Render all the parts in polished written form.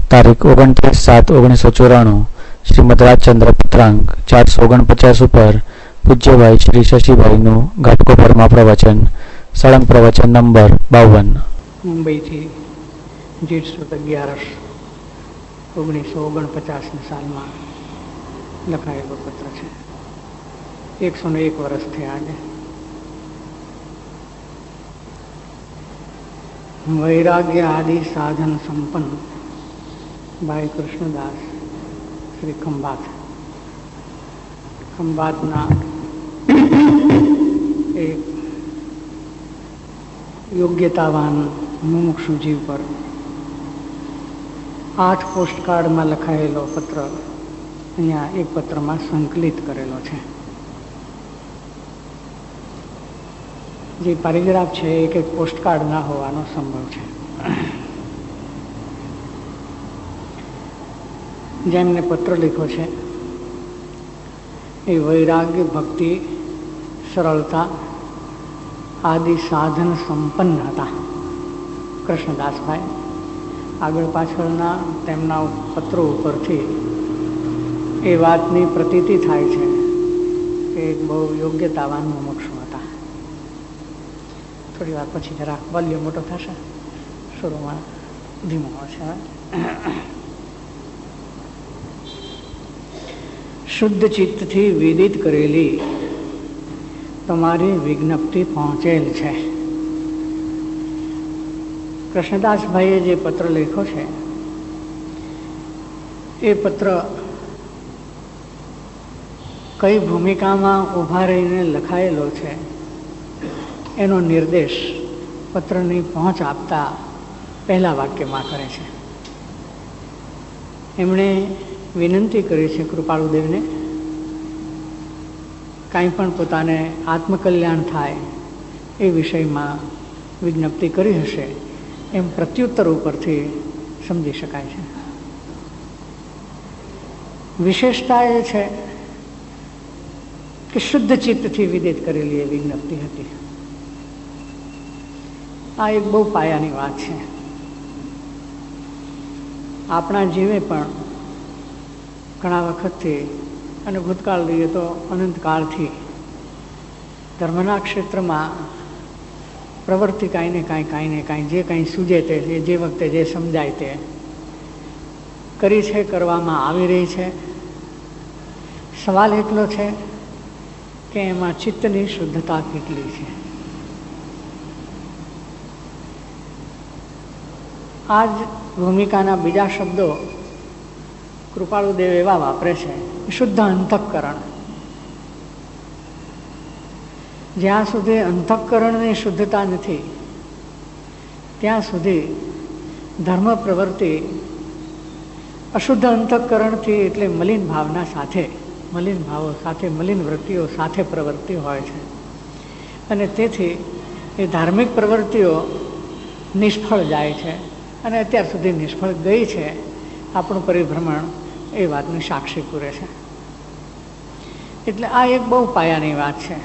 તારીખ 29/7/1994 શ્રીમદ રાજચંદ્ર પિત્રાંક 449 ઉપર પૂજ્યભાઈ શ્રી શશીભાઈનું ઘાટકોપરમાં પ્રવચન, સળંગ પ્રવચન નંબર 52. મુંબઈથી જેઠ સુદ 11 1949 સાલમાં લખાયેલો પત્ર છે. 101 વર્ષ થયા આજે. વૈરાગ્ય આદિ સાધન સંપન્ન ભાઈ કૃષ્ણદાસ શ્રી ખંભાતના એક યોગ્યતાવાન મુમુક્ષુ જીવ પર 8 પોસ્ટકાર્ડમાં લખાયેલો પત્ર અહીંયા એક પત્રમાં સંકલિત કરેલો છે. જે પેરેગ્રાફ છે એક પોસ્ટકાર્ડ ના હોવાનો સંભવ છે. જેમને પત્ર લખ્યો છે એ વૈરાગ્ય, ભક્તિ, સરળતા આદિ સાધન સંપન્ન હતા કૃષ્ણદાસભાઈ. આગળ પાછળના તેમના પત્રો ઉપરથી એ વાતની પ્રતીતિ થાય છે કે એક બહુ યોગ્યતાવાન મુમુક્ષુ હતા. થોડી વાર પછી જરા વોલ્યુમ મોટો થશે, શરૂમાં ધીમો હશે. શુદ્ધ ચિત્તથી વિદિત કરેલી તમારી વિજ્ઞપ્તિ પહોંચેલ છે. કૃષ્ણદાસભાઈએ જે પત્ર લખ્યો છે એ પત્ર કઈ ભૂમિકામાં ઊભા રહીને લખાયેલો છે એનો નિર્દેશ પત્રની પહોંચ આપતા પહેલા વાક્યમાં કરે છે. એમણે વિનંતી કરી છે કૃપાળુદેવને, કાંઈ પણ પોતાને આત્મકલ્યાણ થાય એ વિષયમાં વિજ્ઞપ્તિ કરી હશે એમ પ્રત્યુત્તર ઉપરથી સમજી શકાય છે. વિશેષતા એ છે કે શુદ્ધ ચિત્તથી વિદિત કરેલી એ વિજ્ઞપ્તિ હતી. આ એક બહુ પાયાની વાત છે. આપણા જીવે પણ ઘણા વખતથી અને ભૂતકાળ લઈએ તો અનંતકાળથી ધર્મના ક્ષેત્રમાં પ્રવૃત્તિ કાંઈ ને કાંઈ જે કાંઈ સૂજે તે જે વખતે જે સમજાય તે કરી છે, કરવામાં આવી રહી છે. સવાલ એટલો છે કે એમાં ચિત્તની શુદ્ધતા કેટલી છે. આ જ ભૂમિકાના બીજા શબ્દો કૃપાળુદેવ એવા વાપરે છે, શુદ્ધ અંતઃકરણ. જ્યાં સુધી અંતઃકરણની શુદ્ધતા નથી ત્યાં સુધી ધર્મ પ્રવૃત્તિ અશુદ્ધ અંતઃકરણથી એટલે મલિન ભાવના સાથે, મલિન ભાવો સાથે, મલિન વૃત્તિઓ સાથે પ્રવૃત્તિ હોય છે. અને તેથી એ ધાર્મિક પ્રવૃત્તિઓ નિષ્ફળ જાય છે અને અત્યાર સુધી નિષ્ફળ ગઈ છે. આપણું પરિભ્રમણ એ વાતની સાક્ષી પૂરે છે. એટલે આ એક બહુ પાયાની વાત છે.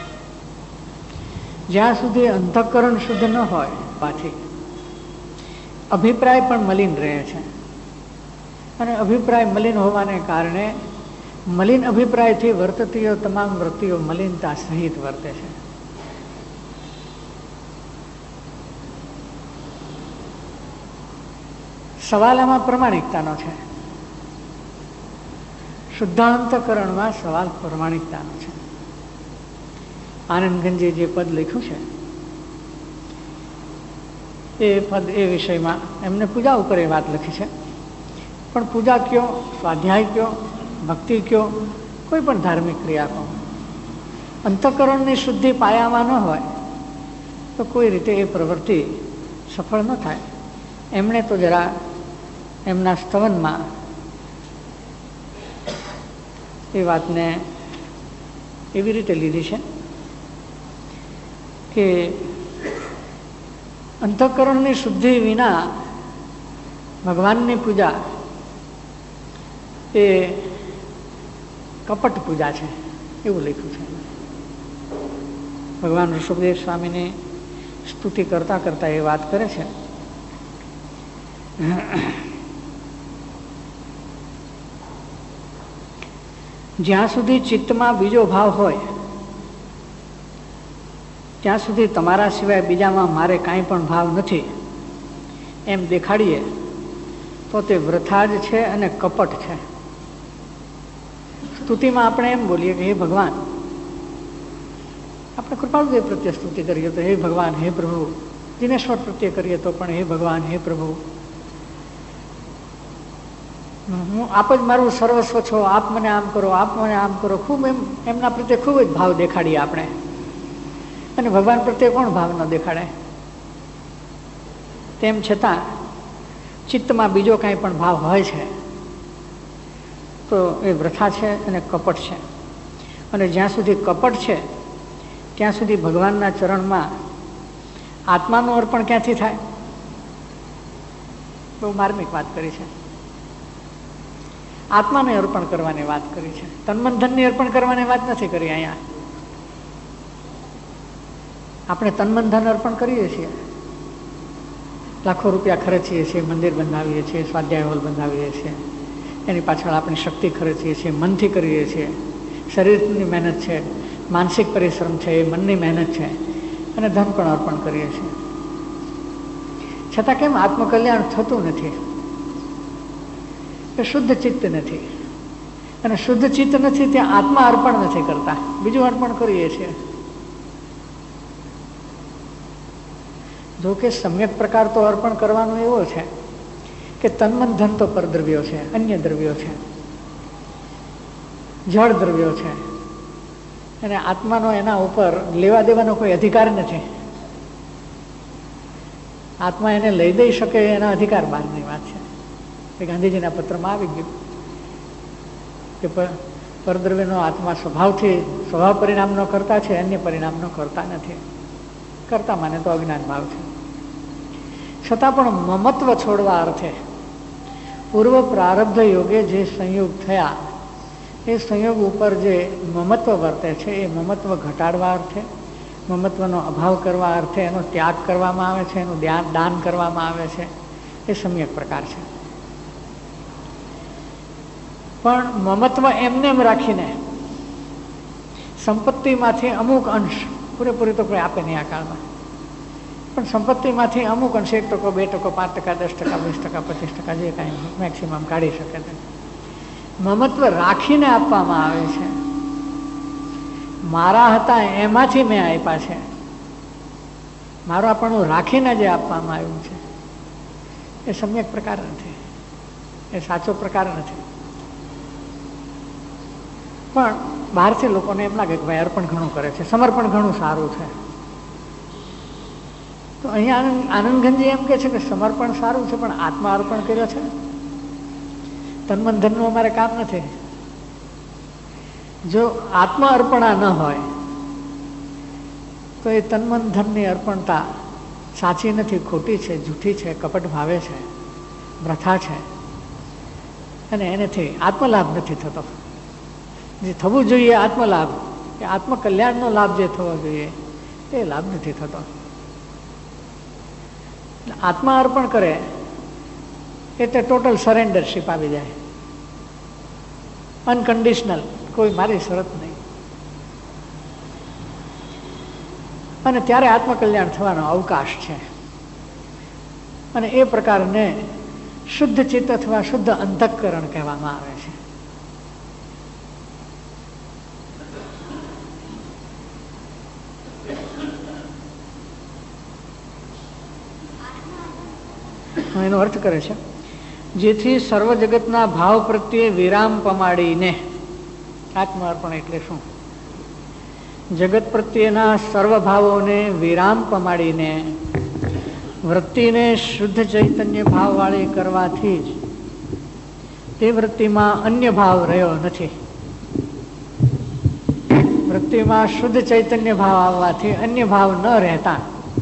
જ્યાં સુધી અંતઃકરણ શુદ્ધ ન હોય પાછી અભિપ્રાય પણ મલિન રહે છે. અને અભિપ્રાય મલિન હોવાને કારણે મલિન અભિપ્રાયથી વર્તતીઓ તમામ વૃત્તિઓ મલિનતા સહિત વર્તે છે. સવાલ આમાં પ્રમાણિકતાનો છે. શુદ્ધાંતકરણમાં સવાલ પ્રમાણિકતાનો છે. આનંદગંજે જે પદ લખ્યું છે એ પદ એ વિષયમાં એમને પૂજા ઉપર એ વાત લખી છે. પણ પૂજા કયો, સ્વાધ્યાય કયો, ભક્તિ કયો, કોઈ પણ ધાર્મિક ક્રિયા કહો, અંતઃકરણની શુદ્ધિ પાયામાં ન હોય તો કોઈ રીતે એ પ્રવૃત્તિ સફળ ન થાય. એમણે તો જરા એમના સ્તવનમાં એ વાતને એવી રીતે લીધી છે કે અંતઃકરણની શુદ્ધિ વિના ભગવાનની પૂજા એ કપટ પૂજા છે એવું લખ્યું છે. ભગવાન ઋષભદેવ સ્વામીની સ્તુતિ કરતા કરતા એ વાત કરે છે જ્યાં સુધી ચિત્તમાં બીજો ભાવ હોય ત્યાં સુધી તમારા સિવાય બીજામાં મારે કાંઈ પણ ભાવ નથી એમ દેખાડીએ તો તે વૃથા જ છે અને કપટ છે. સ્તુતિમાં આપણે એમ બોલીએ કે હે ભગવાન, આપણે કૃપાળુદેવ પ્રત્યે સ્તુતિ કરીએ તો હે ભગવાન, હે પ્રભુ. દિનેશ્વર પ્રત્યે કરીએ તો પણ હે ભગવાન, હે પ્રભુ, હું આપ જ મારું સર્વસ્વ છો, આપ મને આમ કરો, આપ મને આમ કરો. ખૂબ એમના પ્રત્યે ખૂબ જ ભાવ દેખાડીએ આપણે. અને ભગવાન પ્રત્યે કોણ ભાવ ન દેખાડે? તેમ છતાં ચિત્તમાં બીજો કાંઈ પણ ભાવ હોય છે તો એ વૃથા છે અને કપટ છે. અને જ્યાં સુધી કપટ છે ત્યાં સુધી ભગવાનના ચરણમાં આત્માનું અર્પણ ક્યાંથી થાય? બહુ માર્મિક વાત કરી છે. આત્માને અર્પણ કરવાની વાત કરી છે, તન ધનને અર્પણ કરવાની વાત નથી કરી. અહીંયા આપણે તન ધન અર્પણ કરીએ છીએ, લાખો રૂપિયા ખર્ચીએ છીએ, મંદિર બંધાવીએ છીએ, સ્વાધ્યાય હોલ બંધાવીએ છીએ, એની પાછળ આપણી શક્તિ ખર્ચીએ છીએ, મનથી કરીએ છીએ. શરીરની મહેનત છે, માનસિક પરિશ્રમ છે, એ મનની મહેનત છે, અને ધન પણ અર્પણ કરીએ છીએ. છતાં કેમ આત્મકલ્યાણ થતું નથી? એ શુદ્ધ ચિત્ત નથી. અને શુદ્ધ ચિત્ત નથી ત્યાં આત્મા અર્પણ નથી કરતા, બીજું અર્પણ કરીએ છીએ. જો કે સમ્યક પ્રકાર તો અર્પણ કરવાનો એવો છે કે તન્મન ધન તો પરદ્રવ્યો છે, અન્ય દ્રવ્યો છે, જળ દ્રવ્યો છે, અને આત્માનો એના ઉપર લેવા દેવાનો કોઈ અધિકાર નથી. આત્મા એને લઈ દઈ શકે એના અધિકાર બહારની વાત છે. એ ગાંધીજીના પત્રમાં આવી ગયું કે પરદ્રવ્યનો આત્મા સ્વભાવ પરિણામનો કરતા છે, અન્ય પરિણામનો કરતા નથી. કરતા માને તો અજ્ઞાન ભાવ છે. છતાં પણ મમત્વ છોડવા અર્થે પૂર્વ પ્રારબ્ધ યોગે જે સંયોગ થયા એ સંયોગ ઉપર જે મમત્વ વર્તે છે એ મમત્વ ઘટાડવા અર્થે, મમત્વનો અભાવ કરવા અર્થે એનો ત્યાગ કરવામાં આવે છે, એનું દાન કરવામાં આવે છે. એ સમ્યક પ્રકાર છે. પણ મમત્વ એમને એમ રાખીને સંપત્તિમાંથી અમુક અંશ, પૂરેપૂરી તો કોઈ આપે નહીં આ કાળમાં, પણ સંપત્તિમાંથી અમુક અંશ 1%, 2%, 5%, 10%, 20%, 25% જે કાંઈ મેક્સિમમ કાઢી શકે છે, મમત્વ રાખીને આપવામાં આવે છે. મારા હતા એમાંથી મેં આપ્યા છે, મારું આપણું રાખીને જે આપવામાં આવ્યું છે એ સમ્યક પ્રકાર નથી, એ સાચો પ્રકાર નથી. પણ બહારથી લોકોને એમ લાગે કે ભાઈ અર્પણ ઘણું કરે છે, સમર્પણ ઘણું સારું છે. તો અહીંયા આનંદગંજી એમ કે છે કે સમર્પણ સારું છે પણ આત્મા અર્પણ કર્યો છે, તન્મન ધનનું અમારે કામ નથી. જો આત્મા અર્પણા ન હોય તો એ તન્મન ધનની અર્પણતા સાચી નથી, ખોટી છે, જૂઠી છે, કપટ ભાવે છે, વૃથા છે, અને એનાથી આત્મલાભ નથી થતો. જે થવું જોઈએ આત્મલાભ, કે આત્મકલ્યાણનો લાભ જે થવો જોઈએ એ લાભ નથી થતો. આત્મા અર્પણ કરે એટલે ટોટલ સરેન્ડરશીપ આવી જાય, અનકન્ડિશનલ, કોઈ મારી શરત નહીં. અને ત્યારે આત્મકલ્યાણ થવાનો અવકાશ છે. અને એ પ્રકારને શુદ્ધ ચિત્ત અથવા શુદ્ધ અંતઃકરણ કહેવામાં આવે છે. એનો અર્થ કરે છે જેથી સર્વ જગતના ભાવ પ્રત્યે વિરામ પમાડીને. આત્મઅર્પણ એટલે શું? જગત પ્રત્યેના સર્વ ભાવોને વિરામ પમાડીને વૃત્તિને શુદ્ધ ચૈતન્ય ભાવવાળી કરવાથી જ તે વૃત્તિમાં અન્ય ભાવ રહ્યો નથી. વૃત્તિમાં શુદ્ધ ચૈતન્ય ભાવ આવવાથી અન્ય ભાવ ન રહેતા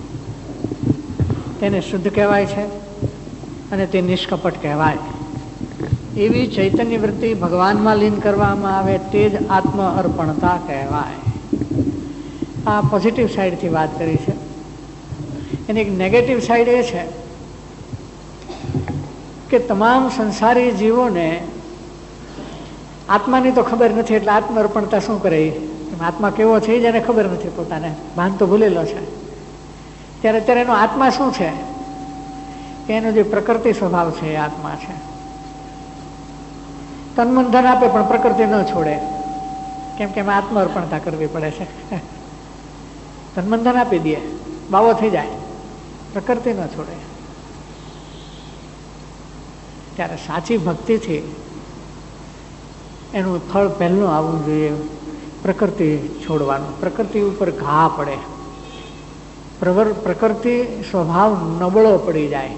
તેને શુદ્ધ કહેવાય છે અને તે નિષ્કપટ કહેવાય. એવી ચૈતન્ય વૃત્તિ ભગવાનમાં લીન કરવામાં આવે તે જ આત્મ અર્પણતા કહેવાય. આ પોઝિટિવ સાઈડથી વાત કરી છે. એની એક નેગેટિવ સાઈડ એ છે કે તમામ સંસારી જીવોને આત્માની તો ખબર નથી એટલે આત્મઅર્પણતા શું કરે? આત્મા કેવો છે એ જેને ખબર નથી, પોતાને ભાન તો ભૂલેલો છે. ત્યારે એનો આત્મા શું છે? કે એનો જે પ્રકૃતિ સ્વભાવ છે એ આત્મા છે. તન મન ધન આપે પણ પ્રકૃતિ ન છોડે, કેમ કે એમાં આત્મઅર્પણતા કરવી પડે છે. તન મન ધન આપી દે, બાવો થઈ જાય, પ્રકૃતિ ન છોડે. ત્યારે સાચી ભક્તિથી એનું ફળ પહેલું આવવું જોઈએ પ્રકૃતિ છોડવાનું. પ્રકૃતિ ઉપર ઘા પડે, પ્રકૃતિ સ્વભાવ નબળો પડી જાય.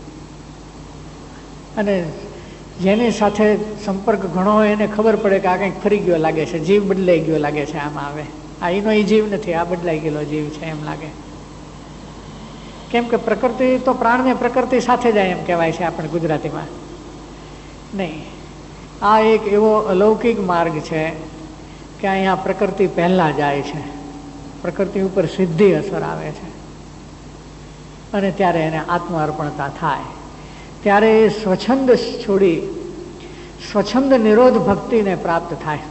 અને જેની સાથે સંપર્ક ઘણો હોય એને ખબર પડે કે આ કંઈક ફરી ગયો લાગે છે, જીવ બદલાઈ ગયો લાગે છે. આમાં આવે આ એનો એ જીવ નથી, આ બદલાઈ ગયેલો જીવ છે એમ લાગે. કેમ કે પ્રકૃતિ તો પ્રાણને પ્રકૃતિ સાથે જાય એમ કહેવાય છે આપણે ગુજરાતીમાં. નહીં, આ એક એવો અલૌકિક માર્ગ છે કે અહીંયા પ્રકૃતિ પહેલાં જાય છે, પ્રકૃતિ ઉપર સીધી અસર આવે છે. અને ત્યારે એને આત્મ અર્પણતા થાય, ત્યારે એ સ્વચ્છંદ છોડી સ્વચ્છંદ નિરોધ ભક્તિને પ્રાપ્ત થાય.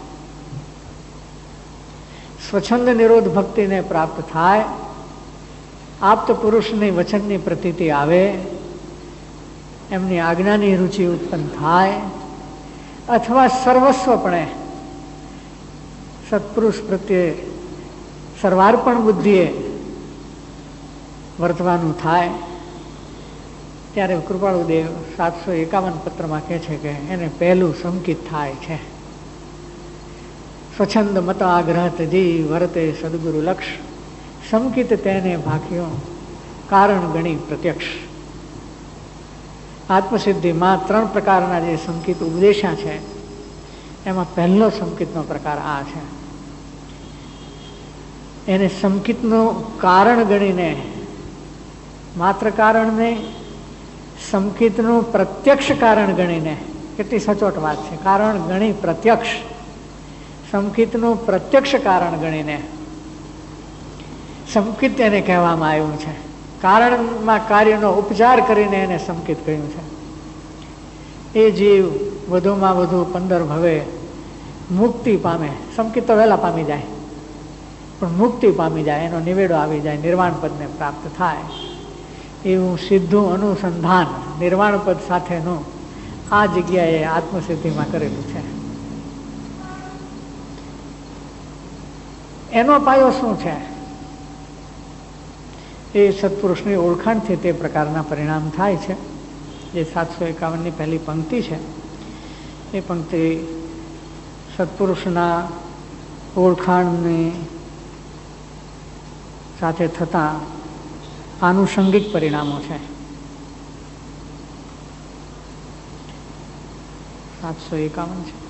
સ્વચ્છંદ નિરોધ ભક્તિને પ્રાપ્ત થાય, આપ્ત પુરુષની વચનની પ્રતીતિ આવે, એમની આજ્ઞાની રુચિ ઉત્પન્ન થાય, અથવા સર્વસ્વપણે સત્પુરુષ પ્રત્યે સર્વાર્પણ બુદ્ધિએ વર્તવાનું થાય. ત્યારે કૃપાળુદેવ 751 પત્રમાં કહે છે કે એને પહેલું સંકિત થાય છે. સ્વચ્છંદ મત આગ્રહ તજી વર્તે સદગુરુ લક્ષ, સંકિત તેને ભાખ્યો કારણ ગણી પ્રત્યક્ષ. આત્મસિદ્ધિમાં 3 પ્રકારના જે સંકિત ઉપદેશા છે એમાં પહેલો સંકિતનો પ્રકાર આ છે. એને સંકિતનું કારણ ગણીને, માત્ર કારણ નહીં, સંકિતનું પ્રત્યક્ષ કારણ ગણીને, કેટલી સચોટ વાત છે, કારણ ગણી પ્રત્યક્ષ, સંકિતનું પ્રત્યક્ષ કારણ ગણીને સંકિત એને કહેવામાં આવ્યું છે. કારણમાં કાર્યનો ઉપચાર કરીને એને સંકિત કહ્યું છે. એ જીવ વધુમાં વધુ 15 ભવે મુક્તિ પામે. સંકિત તો વહેલા પામી જાય, પણ મુક્તિ પામી જાય, એનો નિવેડો આવી જાય, નિર્વાણ પદને પ્રાપ્ત થાય. એવું સીધું અનુસંધાન નિર્વાણ પદ સાથેનું આ જગ્યાએ આત્મસિદ્ધિમાં કરેલું છે. એનો પાયો શું છે? એ સત્પુરુષની ઓળખાણથી તે પ્રકારના પરિણામ થાય છે. જે 751ની પહેલી પંક્તિ છે એ પંક્તિ સત્પુરુષના ઓળખાણની સાથે થતા આનુષંગિક પરિણામો છે. 751 છે.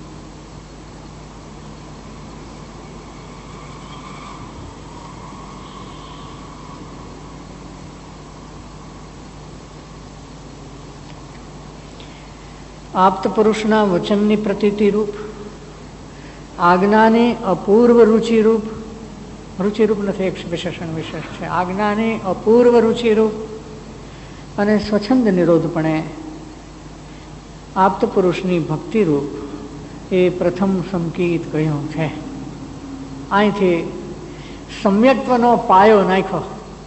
આપ્ત પુરુષના વચનની પ્રતીતિ રૂપ, આજ્ઞાની અપૂર્વ રુચિરૂપ, રુચિરૂપ નથી, એક વિશેષણ વિશેષ છે, આજ્ઞાની અપૂર્વ રુચિરૂપ અને સ્વચ્છંદ નિરોધપણે આપ્ત પુરુષની ભક્તિરૂપ એ પ્રથમ સંકિત કહ્યું છે. અહીંથી સમ્યક્ત્વનો પાયો નાખ્યો.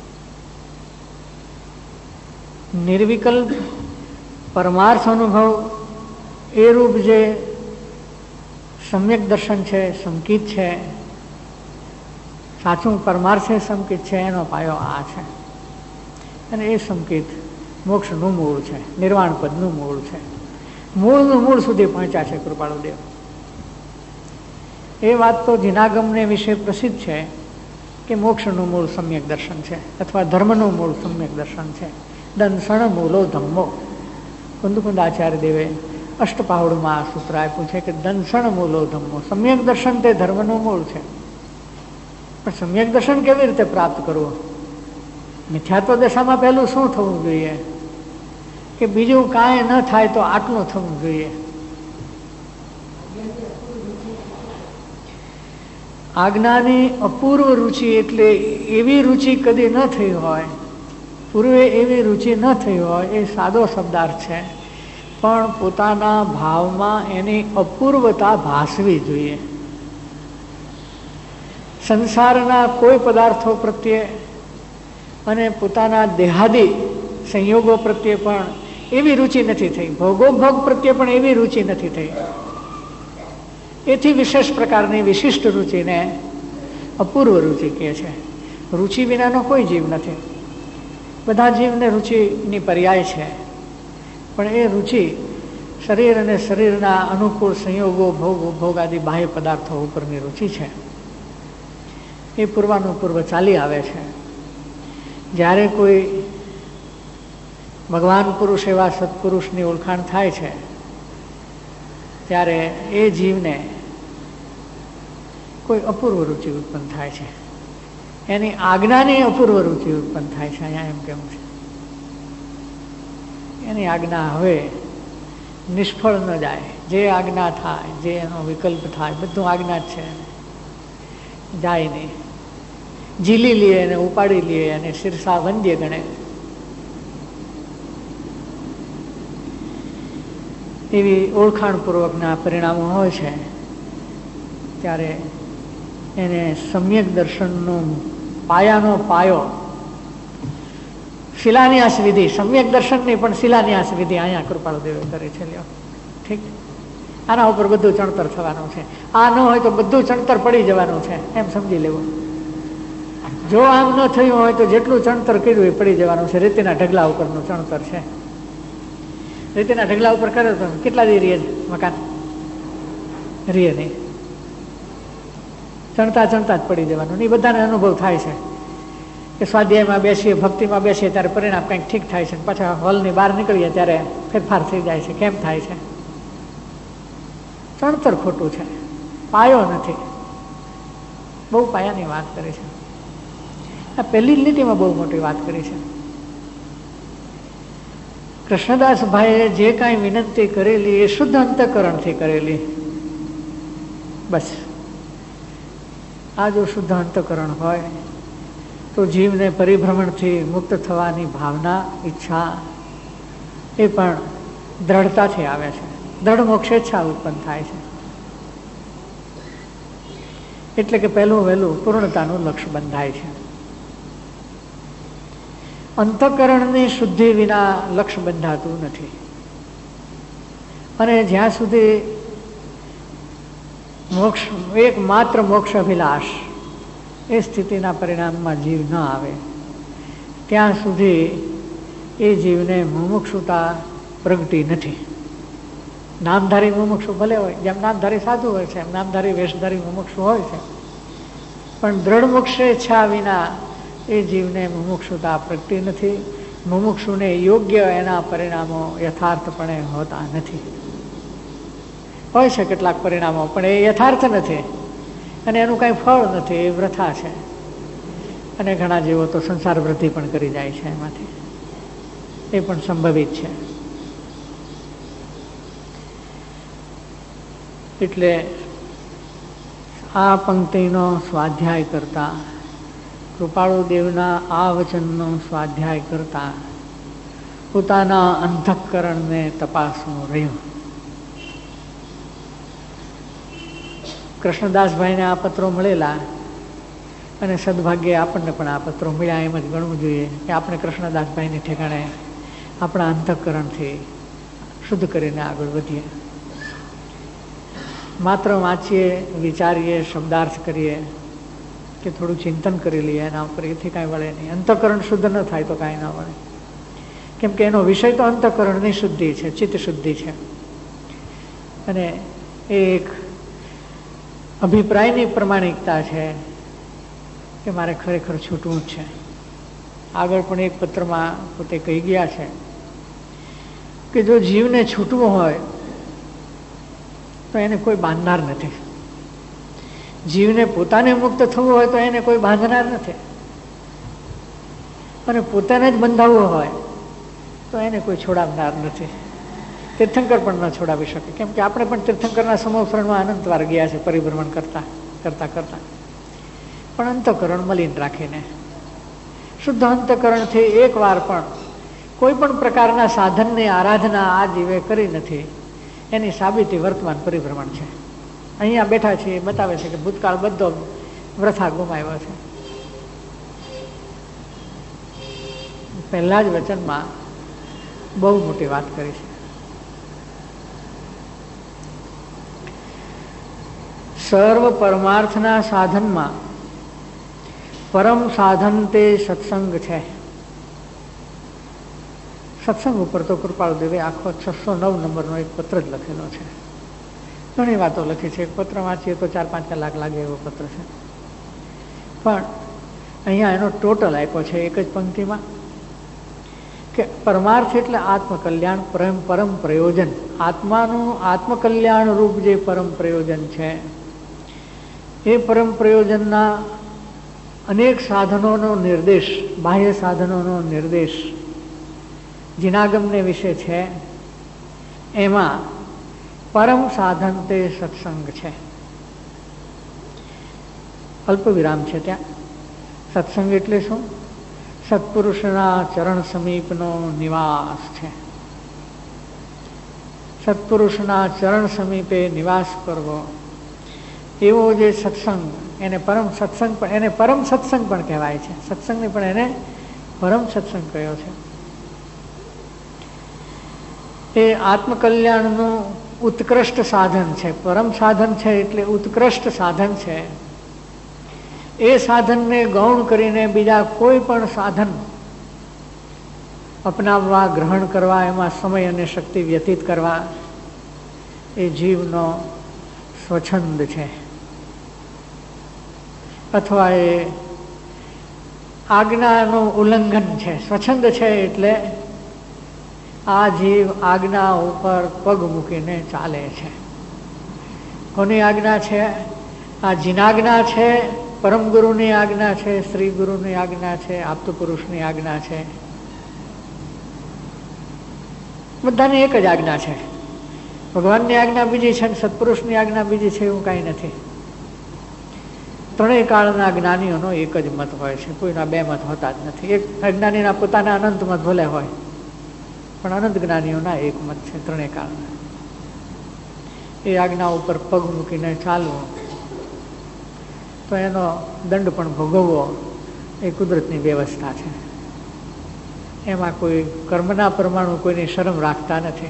નિર્વિકલ્પ પરમાર્થ અનુભવ એ રૂપ જે સમ્યક દર્શન છે, સંકિત છે, સાચું પરમાર્થે સંકિત છે, એનો પાયો આ છે. અને એ સંકિત મોક્ષનું મૂળ છે, નિર્વાણ પદનું મૂળ છે. મૂળનું મૂળ સુધી પહોંચ્યા છે કૃપાળુદેવ. એ વાત તો જિનાગમને વિશે પ્રસિદ્ધ છે કે મોક્ષનું મૂળ સમ્યક દર્શન છે, અથવા ધર્મનું મૂળ સમ્યક દર્શન છે. દંસણ મૂલો ધમ્મો. કુંદકુંદ આચાર્ય દેવે અષ્ટપાહુડમાં આ સૂત્ર આપ્યું છે કે દંસણ મૂલો ધમ્મો. સમ્યક દર્શન તે ધર્મનું મૂળ છે. પણ સમ્યક દર્શન કેવી રીતે પ્રાપ્ત કરવું? મિથ્યાત્વ દશામાં પહેલું શું થવું જોઈએ? કે બીજું કાંઈ ન થાય તો આટલું થવું જોઈએ. આજ્ઞાની અપૂર્વ રુચિ એટલે એવી રુચિ કદી ન થઈ હોય, પૂર્વે એવી રુચિ ન થઈ હોય, એ સાદો શબ્દાર્થ છે. પણ પોતાના ભાવમાં એની અપૂર્વતા ભાસવી જોઈએ. સંસારના કોઈ પદાર્થો પ્રત્યે અને પોતાના દેહાદી સંયોગો પ્રત્યે પણ એવી રુચિ નથી થઈ, ભોગોભોગ પ્રત્યે પણ એવી રુચિ નથી થઈ. એથી વિશેષ પ્રકારની વિશિષ્ટ રુચિને અપૂર્વ રુચિ કહે છે. રુચિ વિનાનો કોઈ જીવ નથી. બધા જીવને રુચિની પર્યાય છે, પણ એ રુચિ શરીર અને શરીરના અનુકૂળ સંયોગો ભોગ આદિ બાહ્ય પદાર્થો ઉપરની રુચિ છે. એ પૂર્વાનુપૂર્વ ચાલી આવે છે. જ્યારે કોઈ ભગવાન પુરુષ એવા સત્પુરુષની ઓળખાણ થાય છે ત્યારે એ જીવને કોઈ અપૂર્વ રુચિ ઉત્પન્ન થાય છે. એની આજ્ઞાની અપૂર્વ રુચિ ઉત્પન્ન થાય છે. અહીંયા એમ કેવું છે એની આજ્ઞા હવે નિષ્ફળ ન જાય. જે આજ્ઞા થાય, જે એનો વિકલ્પ થાય, બધું આજ્ઞા જ છે. જાય નહીં, ઝીલી લે અને ઉપાડી લે અને શીર્ષા વંદ્ય ગણે. એવી ઓળખાણપૂર્વકના પરિણામો હોય છે ત્યારે એને સમ્યક દર્શનનો પાયાનો પાયો શિલાન્યાસ વિધિ, સમ્યક દર્શન નહીં પણ શિલાન્યાસ વિધિ અહીંયા કૃપાળુદેવે કરી છે. લ્યો ઠીક, આના ઉપર બધું ચણતર થવાનું છે. આ ન હોય તો બધું ચણતર પડી જવાનું છે, એમ સમજી લેવું. જો આમ ન થયું હોય તો જેટલું ચણતર કર્યું એ પડી જવાનું છે. રેતીના ઢગલા ઉપરનું ચણતર છે. રેતીના ઢગલા ઉપર કરે તો કેટલા દી રીએ મકાન? રીએ નહીં, ચણતા ચણતા જ પડી જવાનું. એ બધાને અનુભવ થાય છે કે સ્વાધ્યાયમાં બેસીએ, ભક્તિમાં બેસીએ ત્યારે પરિણામ કંઈક ઠીક થાય છે, પાછા હોલની બહાર નીકળીએ ત્યારે ફેરફાર થઈ જાય છે. કેમ થાય છે? ચણતર ખોટું છે, પાયો નથી. બહુ પાયાની વાત કરી છે. આ પહેલી જ લીટીમાં બહુ મોટી વાત કરી છે. કૃષ્ણદાસભાઈએ જે કાંઈ વિનંતી કરેલી એ શુદ્ધ અંતઃકરણથી કરેલી. બસ આ જો શુદ્ધ અંતઃકરણ હોય તો જીવને પરિભ્રમણથી મુક્ત થવાની ભાવના, ઈચ્છા એ પણ દ્રઢતાથી આવે છે. દ્રઢ મોક્ષેચ્છા ઉત્પન્ન થાય છે. એટલે કે પહેલું વહેલું પૂર્ણતાનું લક્ષ્ય બંધાય છે. અંતઃકરણની શુદ્ધિ વિના લક્ષ્ય બંધાતું નથી. અને જ્યાં સુધી મોક્ષ એકમાત્ર મોક્ષ અભિલાષ એ સ્થિતિના પરિણામમાં જીવ ન આવે ત્યાં સુધી એ જીવને મુમુક્ષુતા પ્રગટી નથી. નામધારી મુમુક્ષુ ભલે હોય, જેમ નામધારી સાધુ હોય છે એમ નામધારી વેશધારી મુમુક્ષુ હોય છે, પણ દ્રઢ મોક્ષ ઈચ્છા વિના એ જીવને મુમુક્ષુતા પ્રગટી નથી. મુમુક્ષુને યોગ્ય એના પરિણામો યથાર્થપણે હોતા નથી. હોય છે કેટલાક પરિણામો, પણ એ યથાર્થ નથી અને એનું કાંઈ ફળ નથી, એ વૃથા છે. અને ઘણા જીવો તો સંસાર વૃદ્ધિ પણ કરી જાય છે એમાંથી. એ પણ સંભવિત છે. એટલે આ પંક્તિનો સ્વાધ્યાય કરતા, કૃપાળુદેવના આ વચનનો સ્વાધ્યાય કરતા પોતાના અંતઃકરણને તપાસવું રહ્યું. કૃષ્ણદાસભાઈને આ પત્રો મળેલા અને સદભાગ્યે આપણને પણ આ પત્રો મળ્યા એમ જ ગણવું જોઈએ કે આપણે કૃષ્ણદાસભાઈની ઠેકાણે આપણા અંતઃકરણથી શુદ્ધ કરીને આગળ વધીએ. માત્ર વાંચીએ, વિચારીએ, શબ્દાર્થ કરીએ કે થોડું ચિંતન કરી લઈએ એના ઉપર, એથી કાંઈ વળે નહીં. અંતઃકરણ શુદ્ધ ન થાય તો કાંઈ ન વળે. કેમ કે એનો વિષય તો અંતઃકરણની શુદ્ધિ છે, ચિત્ત શુદ્ધિ છે. અને એ એક અભિપ્રાયની પ્રમાણિકતા છે કે મારે ખરેખર છૂટવું જ છે. આગળ પણ એક પત્રમાં પોતે કહી ગયા છે કે જો જીવને છૂટવું હોય તો એને કોઈ બાંધનાર નથી. જીવને પોતાને મુક્ત થવું હોય તો એને કોઈ બાંધનાર નથી. અને પોતાને જ બંધાવવું હોય તો એને કોઈ છોડાવનાર નથી. તીર્થંકર પણ ન છોડાવી શકે. કેમ કે આપણે પણ તીર્થંકરના સમોસરણમાં અનંતવાર ગયા છે પરિભ્રમણ કરતા કરતા. પણ અંતઃકરણ મલિન રાખીને શુદ્ધ અંતઃકરણથી એક વાર પણ કોઈ પણ પ્રકારના સાધનની આરાધના આ જીવે કરી નથી એની સાબિતી વર્તમાન પરિભ્રમણ છે. અહીંયા બેઠા છીએ બતાવે છે કે ભૂતકાળ બધો વૃથા ગુમાવ્યો છે. પહેલા જ વચનમાં બહુ મોટી વાત કરી છે. સર્વ પરમાર્થના સાધનમાં પરમ સાધન તે સત્સંગ છે. સત્સંગ ઉપર તો કૃપાળુદેવે આખો 609 નંબરનો એક પત્ર જ લખેલો છે. ઘણી વાતો લખી છે. એક પત્ર વાંચીએ તો 4-5 કલાક લાગે એવો પત્ર છે. પણ અહીંયા એનો ટોટલ આપ્યો છે એક જ પંક્તિમાં કે પરમાર્થ એટલે આત્મકલ્યાણ, પરમ પ્રયોજન. આત્માનું આત્મકલ્યાણ રૂપ જે પરમ પ્રયોજન છે એ પરમ પ્રયોજનના અનેક સાધનોનો નિર્દેશ, બાહ્ય સાધનોનો નિર્દેશ જિનાગમને વિશે છે. એમાં પરમ સાધન તે સત્સંગ છે. અલ્પ વિરામ છે ત્યાં. સત્સંગ એટલે શું? સત્પુરુષના ચરણ સમીપનો નિવાસ છે. સત્પુરુષના ચરણ સમીપે નિવાસ કરવો એવો જે સત્સંગ, એને પરમ સત્સંગ પણ, એને પરમ સત્સંગ પણ કહેવાય છે. સત્સંગને પણ એને પરમ સત્સંગ કહ્યો છે. એ આત્મકલ્યાણનું ઉત્કૃષ્ટ સાધન છે. પરમ સાધન છે એટલે ઉત્કૃષ્ટ સાધન છે. એ સાધનને ગૌણ કરીને બીજા કોઈ પણ સાધન અપનાવવા, ગ્રહણ કરવા, એમાં સમય અને શક્તિ વ્યતીત કરવા એ જીવનો સ્વચ્છંદ છે, અથવા એ આજ્ઞાનું ઉલ્લંઘન છે. સ્વચ્છંદ છે એટલે આ જીવ આજ્ઞા ઉપર પગ મૂકીને ચાલે છે. કોની આજ્ઞા છે? આ જીનાજ્ઞા છે, પરમ ગુરુની આજ્ઞા છે, શ્રી ગુરુની આજ્ઞા છે, આપતુ પુરુષની આજ્ઞા છે. બધાની એક જ આજ્ઞા છે. ભગવાનની આજ્ઞા બીજી છે, સત્પુરુષની આજ્ઞા બીજી છે, એવું કાંઈ નથી. ત્રણેય કાળના જ્ઞાનીઓનો એક જ મત હોય છે. કોઈના બે મત હોતા જ નથી. એક અજ્ઞાનીના પોતાના અનંત મત ભલે હોય, પણ અનંત જ્ઞાનીઓના એક મત છે ત્રણેય કાળના. એ આજ્ઞા ઉપર પગ મૂકીને ચાલવું તો એનો દંડ પણ ભોગવવો એ કુદરતની વ્યવસ્થા છે. એમાં કોઈ કર્મના પ્રમાણે કોઈની શરમ રાખતા નથી.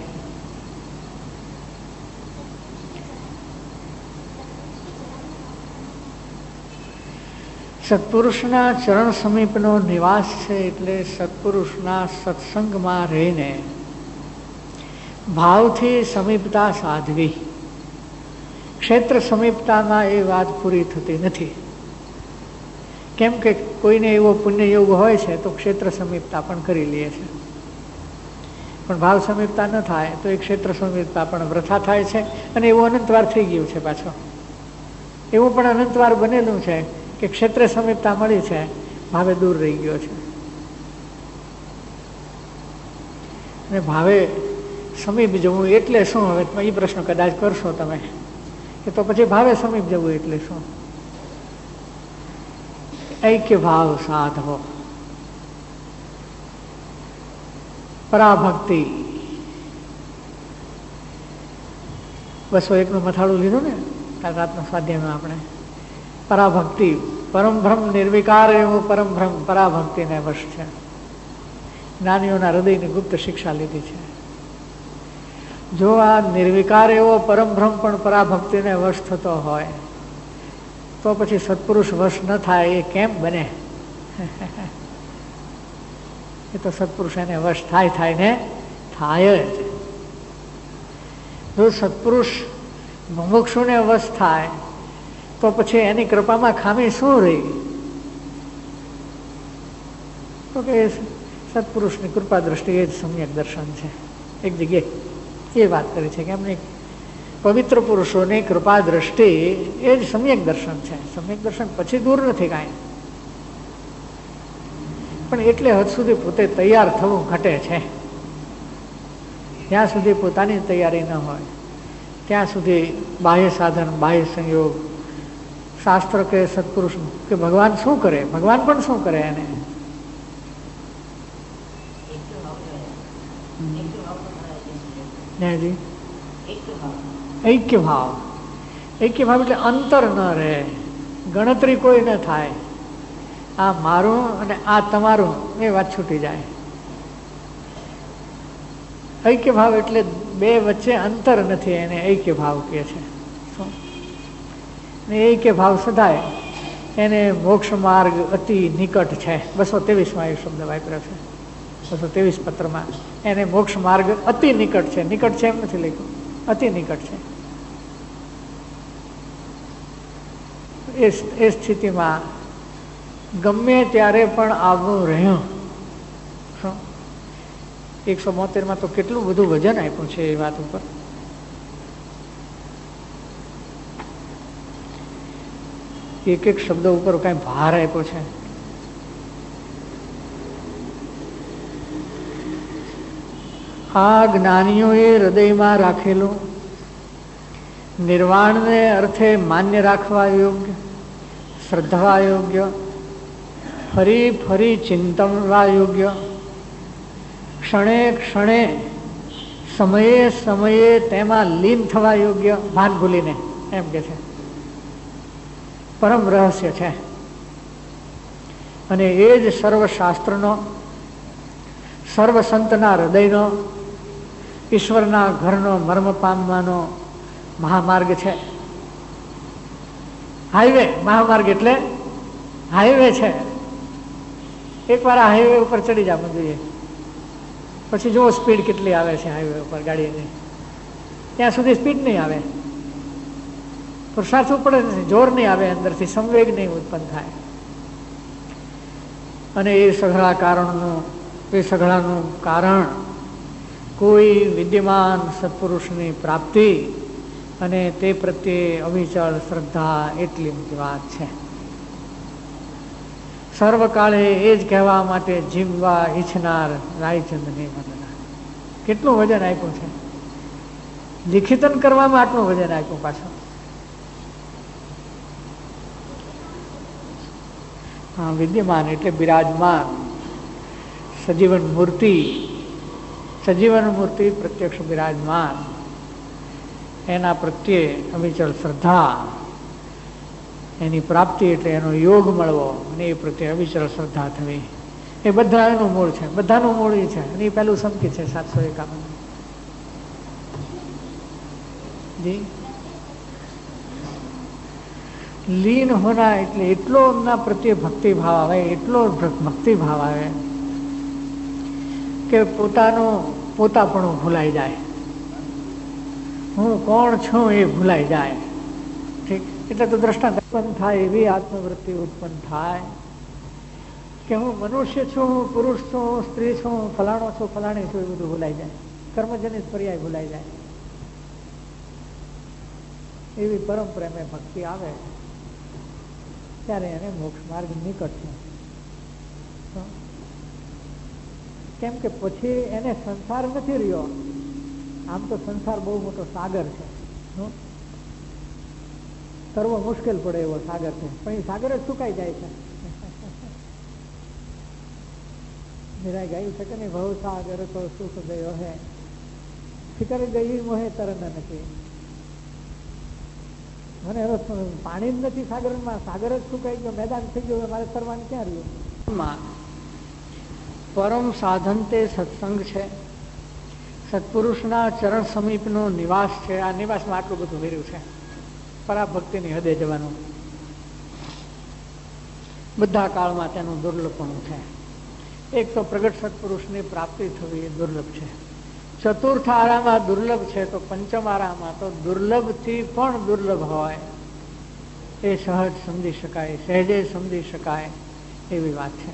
સત્પુરુષના ચરણ સમીપનો નિવાસ છે એટલે સત્પુરુષના સત્સંગમાં રહીને ભાવથી સમીપતા સાધવી. ક્ષેત્ર સમીપતામાં એ વાત પૂરી થતી નથી. કેમ કે કોઈને એવો પુણ્યયોગ હોય છે તો ક્ષેત્ર સમીપતા પણ કરી લે છે, પણ ભાવ સમીપતા ન થાય તો એ ક્ષેત્ર સમીપતા પણ વૃથા થાય છે. અને એવું અનંતવાર થઈ ગયું છે. પાછો એવું પણ અનંતવાર બનેલું છે કે ક્ષેત્ર સમીપતા મળી છે, ભાવે દૂર રહી ગયો છે. અને ભાવે સમીપ જવું એટલે શું? હવે એ પ્રશ્ન કદાચ કરશો તમે કે તો પછી ભાવે સમીપ જવું એટલે શું? ઐક્ય ભાવ સાધવો, પરાભક્તિ. 201 મથાળું લીધું ને કાલ રાતના સ્વાધ્યાયમાં આપણે. પરાભક્તિ, પરમભ્રમ નિર્વિકાર એવો પરમભ્રમ પરાભક્તિને વશ છે. જ્ઞાનીઓના હૃદયની ગુપ્ત શિક્ષા લીધી છે. જો આ નિર્વિકાર એવો પરમભ્રમ પણ પરાભક્તિને વશ થતો હોય તો પછી સત્પુરુષ વશ ન થાય એ કેમ બને? એ તો સત્પુરુષ એને વશ થાય ને થાય જ. જો સત્પુરુષ મુમુક્ષુને વશ થાય તો પછી એની કૃપામાં ખામી શું રહી? તો કે સત્પુરુષની કૃપા દ્રષ્ટિ એ જ સમ્યક દર્શન છે. એક જગ્યાએ એ વાત કરી છે કે એમની પવિત્ર પુરુષોની કૃપા દ્રષ્ટિ એ જ સમ્યક દર્શન છે. સમ્યક દર્શન પછી દૂર નથી કાંઈ, પણ એટલે હદ સુધી પોતે તૈયાર થવું ઘટે છે. જ્યાં સુધી પોતાની તૈયારી ન હોય ત્યાં સુધી બાહ્ય સાધન, બાહ્ય સંયોગ, શાસ્ત્ર કે સત્પુરુષ કે ભગવાન શું કરે? ભગવાન પણ શું કરે? એને જી ઐક્ય ભાવ. ઐક્ય ભાવ એટલે અંતર ન રહે, ગણતરી કોઈ ન થાય. આ મારું અને આ તમારું એ વાત છૂટી જાય. ઐક્ય ભાવ એટલે બે વચ્ચે અંતર નથી, એને ઐક્ય ભાવ કહે છે. ઐક્ય ભાવ સદાય એને મોક્ષ માર્ગ અતિ નિકટ છે. 223માં એ શબ્દ વાપર્યો છે, 223 પત્રમાં. એને મોક્ષ માર્ગ અતિ નિકટ છે. નિકટ છે એમ નથી લખ્યું, અતિ નિકટ છે. એ સ્થિતિમાં ગમે ત્યારે પણ આવવું રહ્યું. 172માં તો કેટલું બધું વજન આપ્યું છે એ વાત ઉપર. એક એક શબ્દ ઉપર કઈ ભાર આપ્યો છે. આ જ્ઞાનીઓએ હૃદયમાં રાખેલું નિર્વાણને અર્થે માન્ય રાખવા યોગ્ય, શ્રદ્ધવા યોગ્ય, ફરી ફરી ચિંતનવા યોગ્ય, ક્ષણે ક્ષણે સમયે સમયે તેમાં લીન થવા યોગ્ય, ભાન ભૂલીને, એમ કે છે. પરમ રહસ્ય છે. અને એ જ સર્વશાસ્ત્રનો, સર્વ સંતના હૃદયનો, ઈશ્વરના ઘરનો મર્મ પામવાનો મહામાર્ગ છે. હાઈવે, મહામાર્ગ એટલે હાઈવે છે. એકવાર આ હાઈવે ઉપર ચડી જવું જોઈએ, પછી જુઓ સ્પીડ કેટલી આવે છે હાઈવે ઉપર ગાડીની. ત્યાં સુધી સ્પીડ નહીં આવે, પુરુષાર્થ પડે નથી, જોર નહીં આવે, અંદરથી સંવેગ નહીં ઉત્પન્ન થાય. અને એ સઘળા કારણનું, એ સઘળાનું કારણ કોઈ વિદ્યમાન સત્પુરુષની પ્રાપ્તિ અને તે પ્રત્યે અવિચળ શ્રદ્ધા, એટલી મોટી વાત છે. સર્વકાળે એ જ કહેવા માટે જીવવા ઈચ્છનાર રાયચંદની વંદના. કેટલું વજન આપ્યું છે, લિખિતન કરવામાં આટલું વજન આપ્યું પાછું. હા, વિદ્યમાન એટલે બિરાજમાન સજીવન મૂર્તિ, સજીવન મૂર્તિ પ્રત્યક્ષ બિરાજમાન, એના પ્રત્યે અવિચળ શ્રદ્ધા, એની પ્રાપ્તિ એટલે એનો યોગ મળવો અને એ પ્રત્યે અવિચળ શ્રદ્ધા થવી, એ બધા એનું મૂળ છે. બધાનું મૂળ એ છે. અને એ પહેલું સંકેત છે 751 જી. લીન હોના એટલે એટલો એમના પ્રત્યે ભક્તિ ભાવ આવે, એટલો ભક્તિ ભાવ આવે કે પોતાપણું ભૂલાઈ જાય, હું કોણ છું એ ભૂલાઈ જાય. ઠીક, એટલે તો દ્રષ્ટાંત ઉત્પન્ન થાય, એવી આત્મવૃત્તિ ઉત્પન્ન થાય કે હું મનુષ્ય છું, હું પુરુષ છું, હું સ્ત્રી છું, હું ફલાણો છું, ફલાણી છું, એ બધું ભૂલાઈ જાય. કર્મજનિત પર્યાય ભૂલાઈ જાય. એવી પરમ પ્રેમે ભક્તિ આવે ત્યારે એને મોક્ષ માર્ગ નિકટ છે. કેમ કે પછી એને સંસાર નથી રહ્યો. આમ તો સંસાર બહુ મોટો સાગર છે, તરવો મુશ્કેલ પડે એવો સાગર છે, પણ એ સાગર જ સુકાઈ જાય છે. મીરાએ ગાયું છે કે નહીં, ભવ સાગર તો સુખ ગયો હે, ફિકર ગઈ મોહે તરન નથી. મને હવે પાણી જ નથી સાગરમાં, સાગર જ સુકાઈ ગયો, મેદાન થઈ ગયું, મારે તરવાનું ક્યાં રહ્યું. પરમ સાધન તે સત્સંગ છે, સત્પુરુષના ચરણ સમીપનો નિવાસ છે. આ નિવાસમાં આટલું બધું વેર્યું છે. પરાભક્તિની હદે જવાનું, બધા કાળમાં તેનું દુર્લભપણું છે. એક તો પ્રગટ સત્પુરુષની પ્રાપ્તિ થવી એ દુર્લભ છે. ચતુર્થ આરામાં દુર્લભ છે, તો પંચમ આરામાં તો દુર્લભથી પણ દુર્લભ હોય એ સહજ સમજી શકાય, સહેજે સમજી શકાય એવી વાત છે.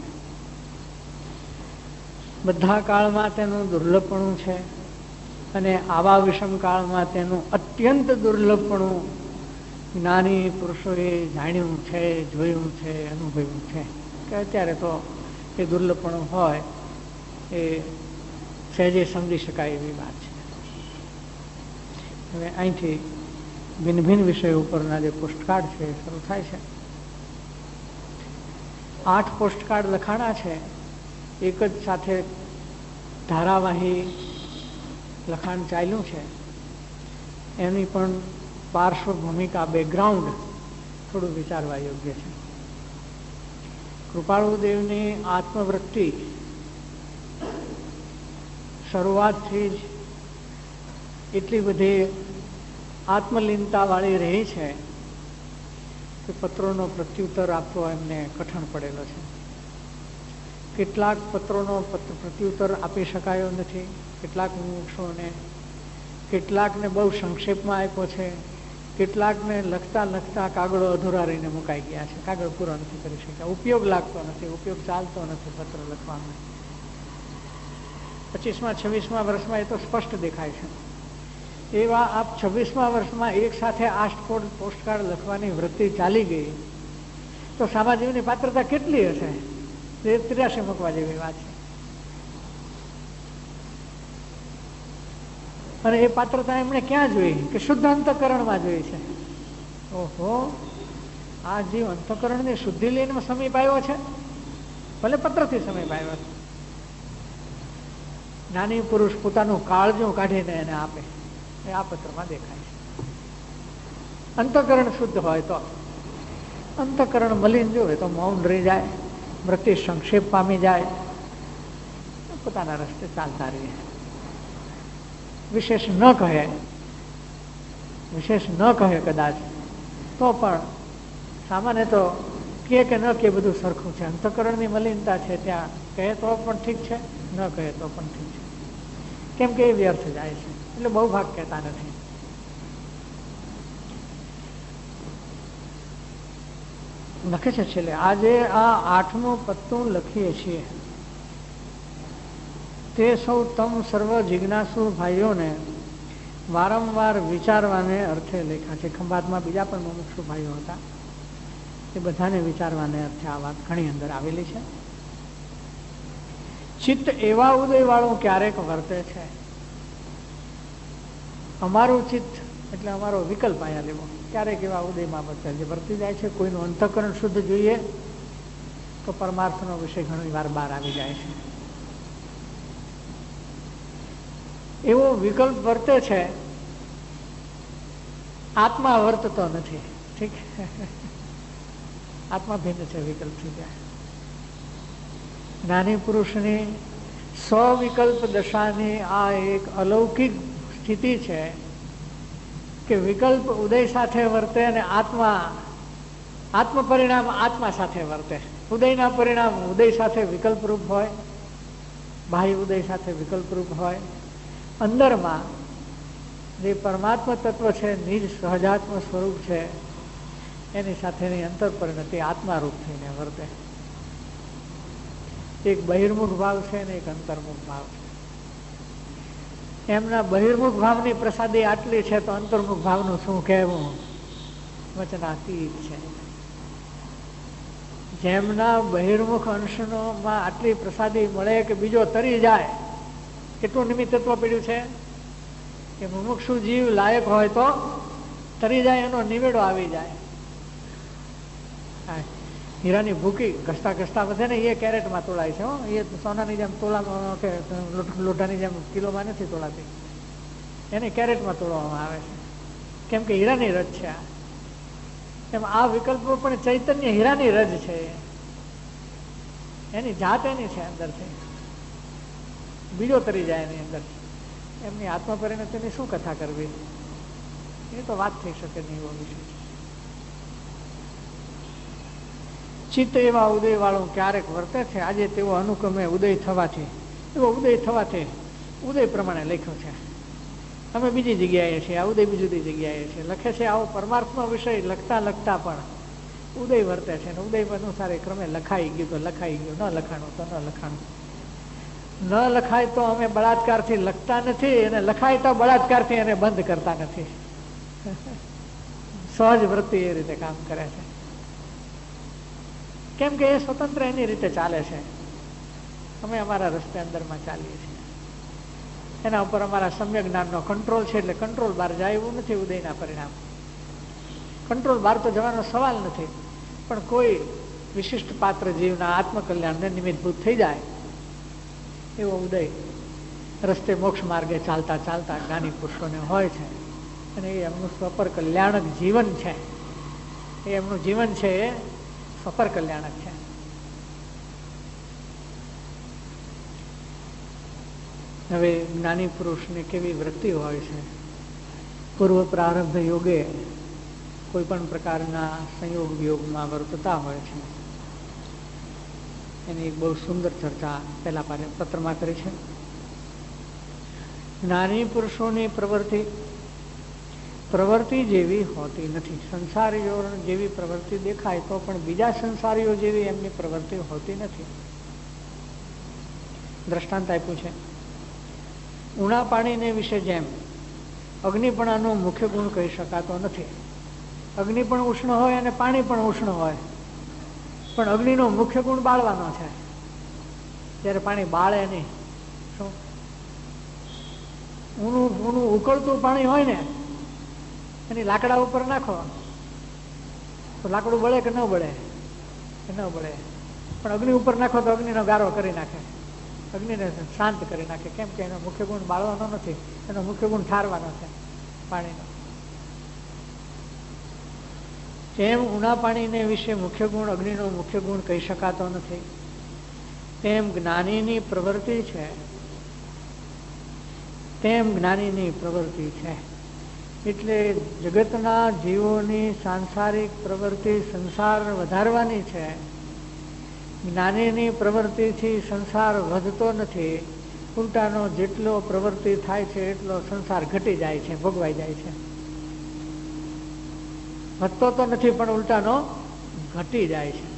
બધા કાળમાં તેનું દુર્લભપણું છે અને આવા વિષમ કાળમાં તેનું અત્યંત દુર્લભપણું જ્ઞાની પુરુષોએ જાણ્યું છે, જોયું છે, અનુભવ્યું છે કે અત્યારે તો એ દુર્લભપણું હોય એ સહેજે સમજી શકાય એવી વાત છે. હવે અહીંથી ભિન્ન ભિન્ન વિષય ઉપરના જે પોસ્ટકાર્ડ છે એ શરૂ થાય છે. 8 પોસ્ટકાર્ડ લખાણા છે એક જ સાથે ધારાવાહી લખાણ ચાલ્યું છે એની પણ પાર્શ્વ ભૂમિકા, બેકગ્રાઉન્ડ થોડું વિચારવા યોગ્ય છે. કૃપાળુદેવની આત્મવૃત્તિ શરૂઆતથી જ એટલી બધી આત્મલીનતાવાળી રહી છે કે પત્રોનો પ્રત્યુત્તર આપવો એમને કઠણ પડેલો છે. કેટલાક પત્રોનો પ્રત્યુત્તર આપી શકાયો નથી, કેટલાક મુમુક્ષુઓને, કેટલાકને બહુ સંક્ષેપમાં આપ્યો છે, કેટલાકને લખતા લખતા કાગળો અધૂરા રહીને મુકાઈ ગયા છે, કાગળ પૂરો નથી કરી શક્યા, ઉપયોગ લાગતો નથી, ઉપયોગ ચાલતો નથી પત્ર લખવામાં. 25મા 26મા વર્ષમાં એ તો સ્પષ્ટ દેખાય છે. એવા આપ 26મા વર્ષમાં એક સાથે 8 પોસ્ટકાર્ડ લખવાની વૃત્તિ ચાલી ગઈ તો સામાજીવની પાત્રતા કેટલી હશે? 83 મૂકવા જેવી વાત છે. અને એ પાત્રતા એમણે ક્યાં જોઈ? કે શુદ્ધ અંતઃકરણમાં જોઈ છે. ઓહો, આ જીવ અંતઃકરણની શુદ્ધિ લઈને સમીપ આવ્યો છે, ભલે પત્રથી સમીપ આવ્યો છે. જ્ઞાની પુરુષ પોતાનું કાળજું કાઢીને એને આપે, એ આ પત્રમાં દેખાય છે. અંતઃકરણ શુદ્ધ હોય તો, અંતઃકરણ મલિન જોવે તો મૌન રહી જાય, વૃત્તિ સંક્ષેપ પામી જાય, પોતાના રસ્તે ચાલતા રહીએ. વિશેષ ન કહે કદાચ તો પણ સામાન્ય તો કે ન કે બધું સરખું છે. અંતઃકરણની મલિનતા છે ત્યાં કહે તો પણ ઠીક છે, ન કહે તો પણ ઠીક છે, કેમ કે એ વ્યર્થ જાય છે. એટલે બહુ ભાગ કહેતા નથી. લખે છે છેલ્લે, આજે આ 8મું પત્તું લખીએ છીએ તે સૌ તમ સર્વ જિજ્ઞાસુ ભાઈઓને વારંવાર વિચારવાને અર્થે લખ્યા છે. ખંભાતમાં બીજા પણ મુમુક્ષુ ભાઈઓ હતા, એ બધાને વિચારવાને અર્થે આ વાત ઘણી અંદર આવેલી છે. ચિત્ત એવા ઉદયવાળું ક્યારેક વર્તે છે. અમારું ચિત્ત એટલે અમારો વિકલ્પ અહીંયા લેવો, ક્યારેક એવા ઉદયમાં વર્તી જાય છે. કોઈનું અંતઃકરણ શુદ્ધ જોઈએ તો પરમાર્થનો વિષય ઘણી વાર બહાર આવી જાય છે. એવો વિકલ્પ વર્તે છે, આત્મા વર્તતો નથી. ઠીક, આત્મા ભિન્ન છે વિકલ્પથી. ત્યાં જ્ઞાની પુરુષની સ્વવિકલ્પ દશાની આ એક અલૌકિક સ્થિતિ છે કે વિકલ્પ ઉદય સાથે વર્તે અને આત્મ પરિણામ આત્મા સાથે વર્તે. ઉદયના પરિણામ ઉદય સાથે વિકલ્પરૂપ હોય, બાહ્ય ઉદય સાથે વિકલ્પરૂપ હોય. અંદરમાં જે પરમાત્મા તત્વ છે, નિજ સહજાત્મ સ્વરૂપ છે, એની સાથેની અંતર પરિણતિ આત્મારૂપ થઈને વર્તે. એક બહિર્મુખ ભાવ છે ને એક અંતર્મુખ ભાવ છે. એમના બહિર્મુખ ભાવની પ્રસાદી આટલી છે તો અંતર્મુખ ભાવનું શું કહેવું? વચનાતીત છે. જેમના બહિર્મુખ અંશમાં આટલી પ્રસાદી મળે કે બીજો તરી જાય, કેટલું નિમિત્તત્વ પડ્યું છે કે મુમુક્ષુ જીવ લાયક હોય તો તરી જાય, એનો નિવેડો આવી જાય. હીરાની ભૂકી ઘસતા ઘસતા વધે ને, એ કેરેટમાં તોલાય છે. એ સોનાની જેમ તોલામાં કે લોઢાની જેમ કિલોમાં નથી તોલાતી, એને કેરેટમાં તોડવામાં આવે છે, કેમ કે હીરાની રજ છે. એમ આ વિકલ્પો પણ ચૈતન્ય હીરાની રજ છે, એની જાત એની છે અંદરથી, બીજો તરી જાય એની અંદર. એમની આત્મા પરિણતિની શું કથા કરવી, એ તો વાત થઈ શકે નહીં એવો વિષય છે. ચિત્ત એવા ઉદય વાળું ક્યારેક વર્તે છે. આજે તેવો અનુક્રમે ઉદય થવાથી, એવો ઉદય થવાથી ઉદય પ્રમાણે લખ્યો છે. અમે બીજી જગ્યાએ છીએ, આ ઉદય બીજી જગ્યાએ છે. લખે છે આવો પરમાર્થનો વિષય લખતા લખતા પણ ઉદય વર્તે છે. ઉદય અનુસાર ક્રમે લખાઈ ગયું તો લખાઈ ગયું, ન લખાણું તો ન લખાણું. ન લખાય તો અમે બળાત્કારથી લખતા નથી, અને લખાય તો બળાત્કારથી એને બંધ કરતા નથી. સહજ વૃત્તિ એ રીતે કામ કરે છે, કેમ કે એ સ્વતંત્ર એની રીતે ચાલે છે. અમે અમારા રસ્તે અંદરમાં ચાલીએ છીએ, એના ઉપર અમારા સમ્યક જ્ઞાનનો કંટ્રોલ છે. એટલે કંટ્રોલ બહાર જાય એવું નથી ઉદયના પરિણામ. કંટ્રોલ બહાર તો જવાનો સવાલ નથી, પણ કોઈ વિશિષ્ટ પાત્ર જીવના આત્મકલ્યાણને નિમિત્તભૂત થઈ જાય એવો ઉદય રસ્તે મોક્ષ માર્ગે ચાલતા ચાલતા જ્ઞાની પુરુષોને હોય છે, અને એ એમનું સ્વપર કલ્યાણક જીવન છે. એ એમનું જીવન છે એ સ્વપર કલ્યાણક છે. હવે જ્ઞાની પુરુષને કેવી વૃત્તિ હોય છે? પૂર્વ પ્રારબ્ધ યોગે કોઈ પણ પ્રકારના સંયોગ વિયોગમાં વર્તતા હોય છે. એની એક બહુ સુંદર ચર્ચા પહેલા પત્રમાં કરી છે. જ્ઞાની પુરુષોની પ્રવૃત્તિ જેવી હોતી નથી. સંસારીઓ જેવી પ્રવૃત્તિ દેખાય તો પણ બીજા સંસારીઓ જેવી એમની પ્રવૃત્તિ હોતી નથી. દ્રષ્ટાંત આપ્યું છે. ઉણા પાણીને વિશે જેમ અગ્નિપણાનો મુખ્ય ગુણ કહી શકાતો નથી. અગ્નિ પણ ઉષ્ણ હોય અને પાણી પણ ઉષ્ણ હોય, પણ અગ્નિનો મુખ્ય ગુણ બાળવાનો છે. જ્યારે પાણી બાળે નહીં, શું ઊનું ઉકળતું પાણી હોય ને, એની લાકડા ઉપર નાખો તો લાકડું બળે કે ન બળે? ન બળે. પણ અગ્નિ ઉપર નાખો તો અગ્નિનો ગારો કરી નાખે, અગ્નિને શાંત કરી નાખે. કેમ કે એનો મુખ્ય ગુણ બાળવાનો નથી, એનો મુખ્ય ગુણ ઠારવાનો છે પાણીનો. જેમ ઉના પાણીને વિશે મુખ્ય ગુણ અગ્નિનો મુખ્ય ગુણ કહી શકાતો નથી, તેમ જ્ઞાનીની પ્રવૃત્તિ છે, તેમ જ્ઞાનીની પ્રવૃત્તિ છે. એટલે જગતના જીવોની સાંસારિક પ્રવૃત્તિ સંસાર વધારવાની છે. જ્ઞાનીની પ્રવૃત્તિથી સંસાર વધતો નથી, ઉલટાનો જેટલો પ્રવૃત્તિ થાય છે એટલો સંસાર ઘટી જાય છે, ભોગવાઈ જાય છે. વધતો તો નથી પણ ઉલટાનો ઘટી જાય છે.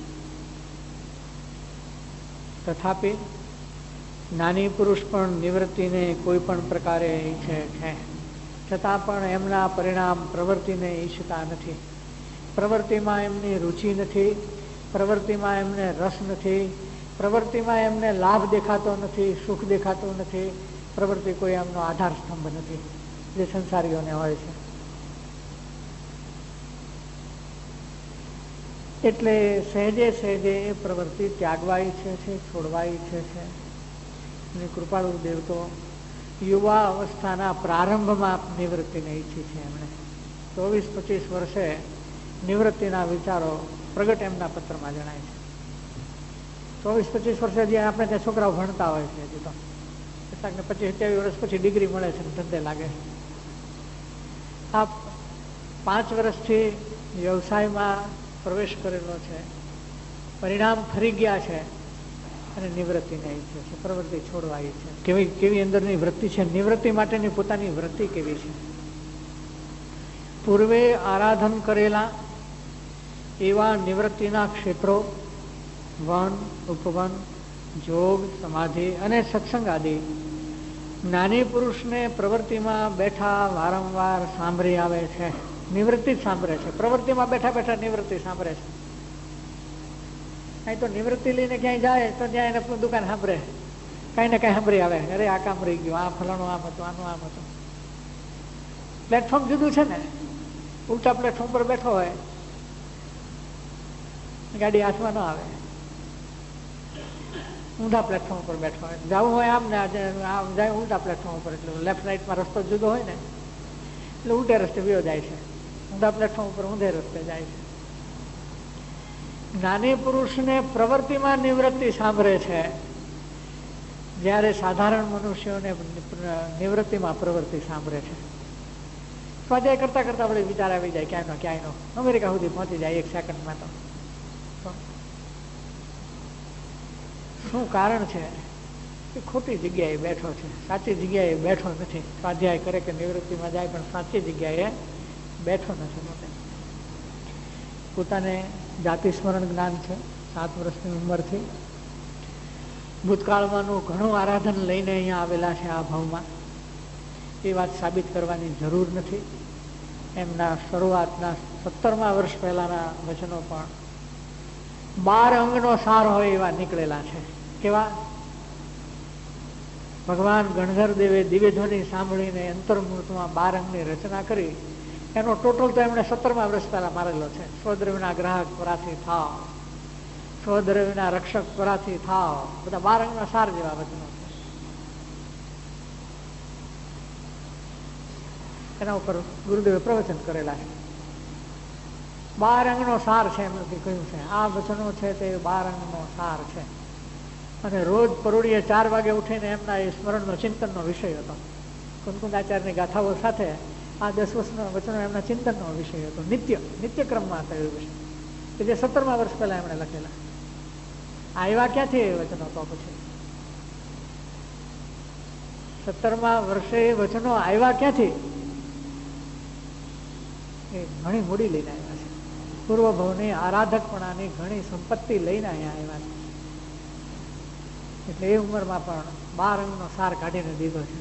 તથાપિ જ્ઞાની પુરુષ પણ નિવૃત્તિને કોઈ પણ પ્રકારે ઈચ્છે છે, છતાં પણ એમના પરિણામ પ્રવૃત્તિને ઈચ્છતા નથી. પ્રવૃત્તિમાં એમની રુચિ નથી, પ્રવૃત્તિમાં એમને રસ નથી, પ્રવૃત્તિમાં એમને લાભ દેખાતો નથી, સુખ દેખાતું નથી. પ્રવૃત્તિ કોઈ એમનો આધાર સ્તંભ નથી, જે સંસારીઓને હોય છે. એટલે સહેજે સહેજે એ પ્રવૃત્તિ ત્યાગવા ઈચ્છે છે, છોડવા ઈચ્છે છે. અને કૃપાળુ દેવ તો યુવા અવસ્થાના પ્રારંભમાં નિવૃત્તિને ઈચ્છી છે. એમણે 24-25 વર્ષે નિવૃત્તિના વિચારો પ્રગટ એમના પત્રમાં જણાય છે. 24-25 વર્ષે જે આપણે ત્યાં છોકરાઓ ભણતા હોય છે, હજી તો કેટલાકને 25-27 વર્ષ પછી ડિગ્રી મળે છે, ધંધે લાગે છે. આ 5 વર્ષથી વ્યવસાયમાં પ્રવેશ કરેલો છે, પરિણામ ફરી ગયા છે અને નિવૃત્તિને ઈચ્છે છે, પ્રવૃત્તિ છોડવા ઈચ્છે છે. કેવી અંદરની વૃત્તિ છે, નિવૃત્તિ માટેની પોતાની વૃત્તિ કેવી છે? પૂર્વે આરાધન કરેલા એવા નિવૃત્તિના ક્ષેત્રો વન, ઉપવન, જોગ, સમાધિ અને સત્સંગ આદિ જ્ઞાની પુરુષને પ્રવૃત્તિમાં બેઠા વારંવાર સાંભળી આવે છે. નિવૃત્તિ જ સાંભળે છે, પ્રવૃત્તિમાં બેઠા બેઠા નિવૃત્તિ સાંભળે છે. અહીં તો નિવૃત્તિ લઈને ક્યાંય જાય તો ત્યાં એને દુકાન સાંભળે, કાંઈ ને કાંઈ સાંભળી આવે. અરે આ કામ રહી ગયું, આ ફલાણું આમ હતું, આનું આમ હતું. પ્લેટફોર્મ જુદું છે ને. ઉલટા પ્લેટફોર્મ પર બેઠો હોય, ગાડી હાથમાં ન આવે. ઊંધા પ્લેટફોર્મ પર બેઠો હોય, જવું હોય આમ ને આમ જાય ઉલટા પ્લેટફોર્મ પર, એટલે લેફ્ટ રાઈટમાં રસ્તો જુદો હોય ને, એટલે ઉલટે રસ્તે વયો જાય છે. ઊંધા પ્લેટફોર્મ ઉપર ઊંધે રસ્તે જાય છે. જ્ઞાની પુરુષને પ્રવૃત્તિમાં નિવૃત્તિ સાંભળે છે, જ્યારે સાધારણ મનુષ્યોને નિવૃત્તિમાં પ્રવૃત્તિ સાંભળે છે. સ્વાધ્યાય કરતા કરતા વળી વિચાર આવી જાય ક્યાંયનો અમેરિકા સુધી પહોંચી જાય 1 સેકન્ડમાં. તો શું કારણ છે? એ ખોટી જગ્યાએ બેઠો છે, સાચી જગ્યાએ બેઠો નથી. સ્વાધ્યાય કરે કે નિવૃત્તિમાં જાય પણ સાચી જગ્યાએ બેઠો નથી. પોતાને જાતિ સ્મરણ જ્ઞાન છે 7 વર્ષની ઉંમરથી. ભૂતકાળમાંનું ઘણું આરાધન લઈને અહીંયા આવેલા છે આ ભાવમાં. એ વાત સાબિત કરવાની જરૂર નથી. એમના શરૂઆતના 17મા વર્ષ પહેલાના વચનો પણ 12 અંગનો સાર હોય એવા નીકળેલા છે. કેવા? ભગવાન ગણધર દેવે દિવ્યધ્વનિ સાંભળીને અંતર્મૂર્તમાં 12 અંગની રચના કરી. એનો ટોટલ તો એમણે 17મા વર્ષ પહેલા મારેલો છે. સ્વદ્રવ્યના ગ્રાહક પરાથી થાવ, સ્વદ્રવ્યના રક્ષક પરાથી થાવ, બધા 12 અંગના સાર જેવા વચનો છે. એના ઉપર ગુરુદેવે પ્રવચન કરેલા છે. 12 અંગનો સાર છે એમ નથી કહ્યું છે. આ વચનો છે તે 12 અંગનો સાર છે. અને રોજ પરોળીએ 4 વાગે ઉઠીને એમના એ સ્મરણનો ચિંતનનો વિષય હતો. કુંકુંદાચાર્યની ગાથાઓ સાથે આ 10 વચનો એમના ચિંતનનો વિષય હતો. નિત્યક્રમમાં થયો વિષય કે જે 17મા વર્ષ પહેલા એમણે લખેલા. આવ્યા ક્યાંથી એ વચનો? તો પછી 17મા વર્ષે એ વચનો આવ્યા ક્યાંથી? એ ઘણી મૂડી લઈને આવ્યા છે. પૂર્વભવની આરાધકપણાની ઘણી સંપત્તિ લઈને અહીંયા આવ્યા છે. એટલે એ ઉંમરમાં પણ 12 અંગનો સાર કાઢીને દીધો છે.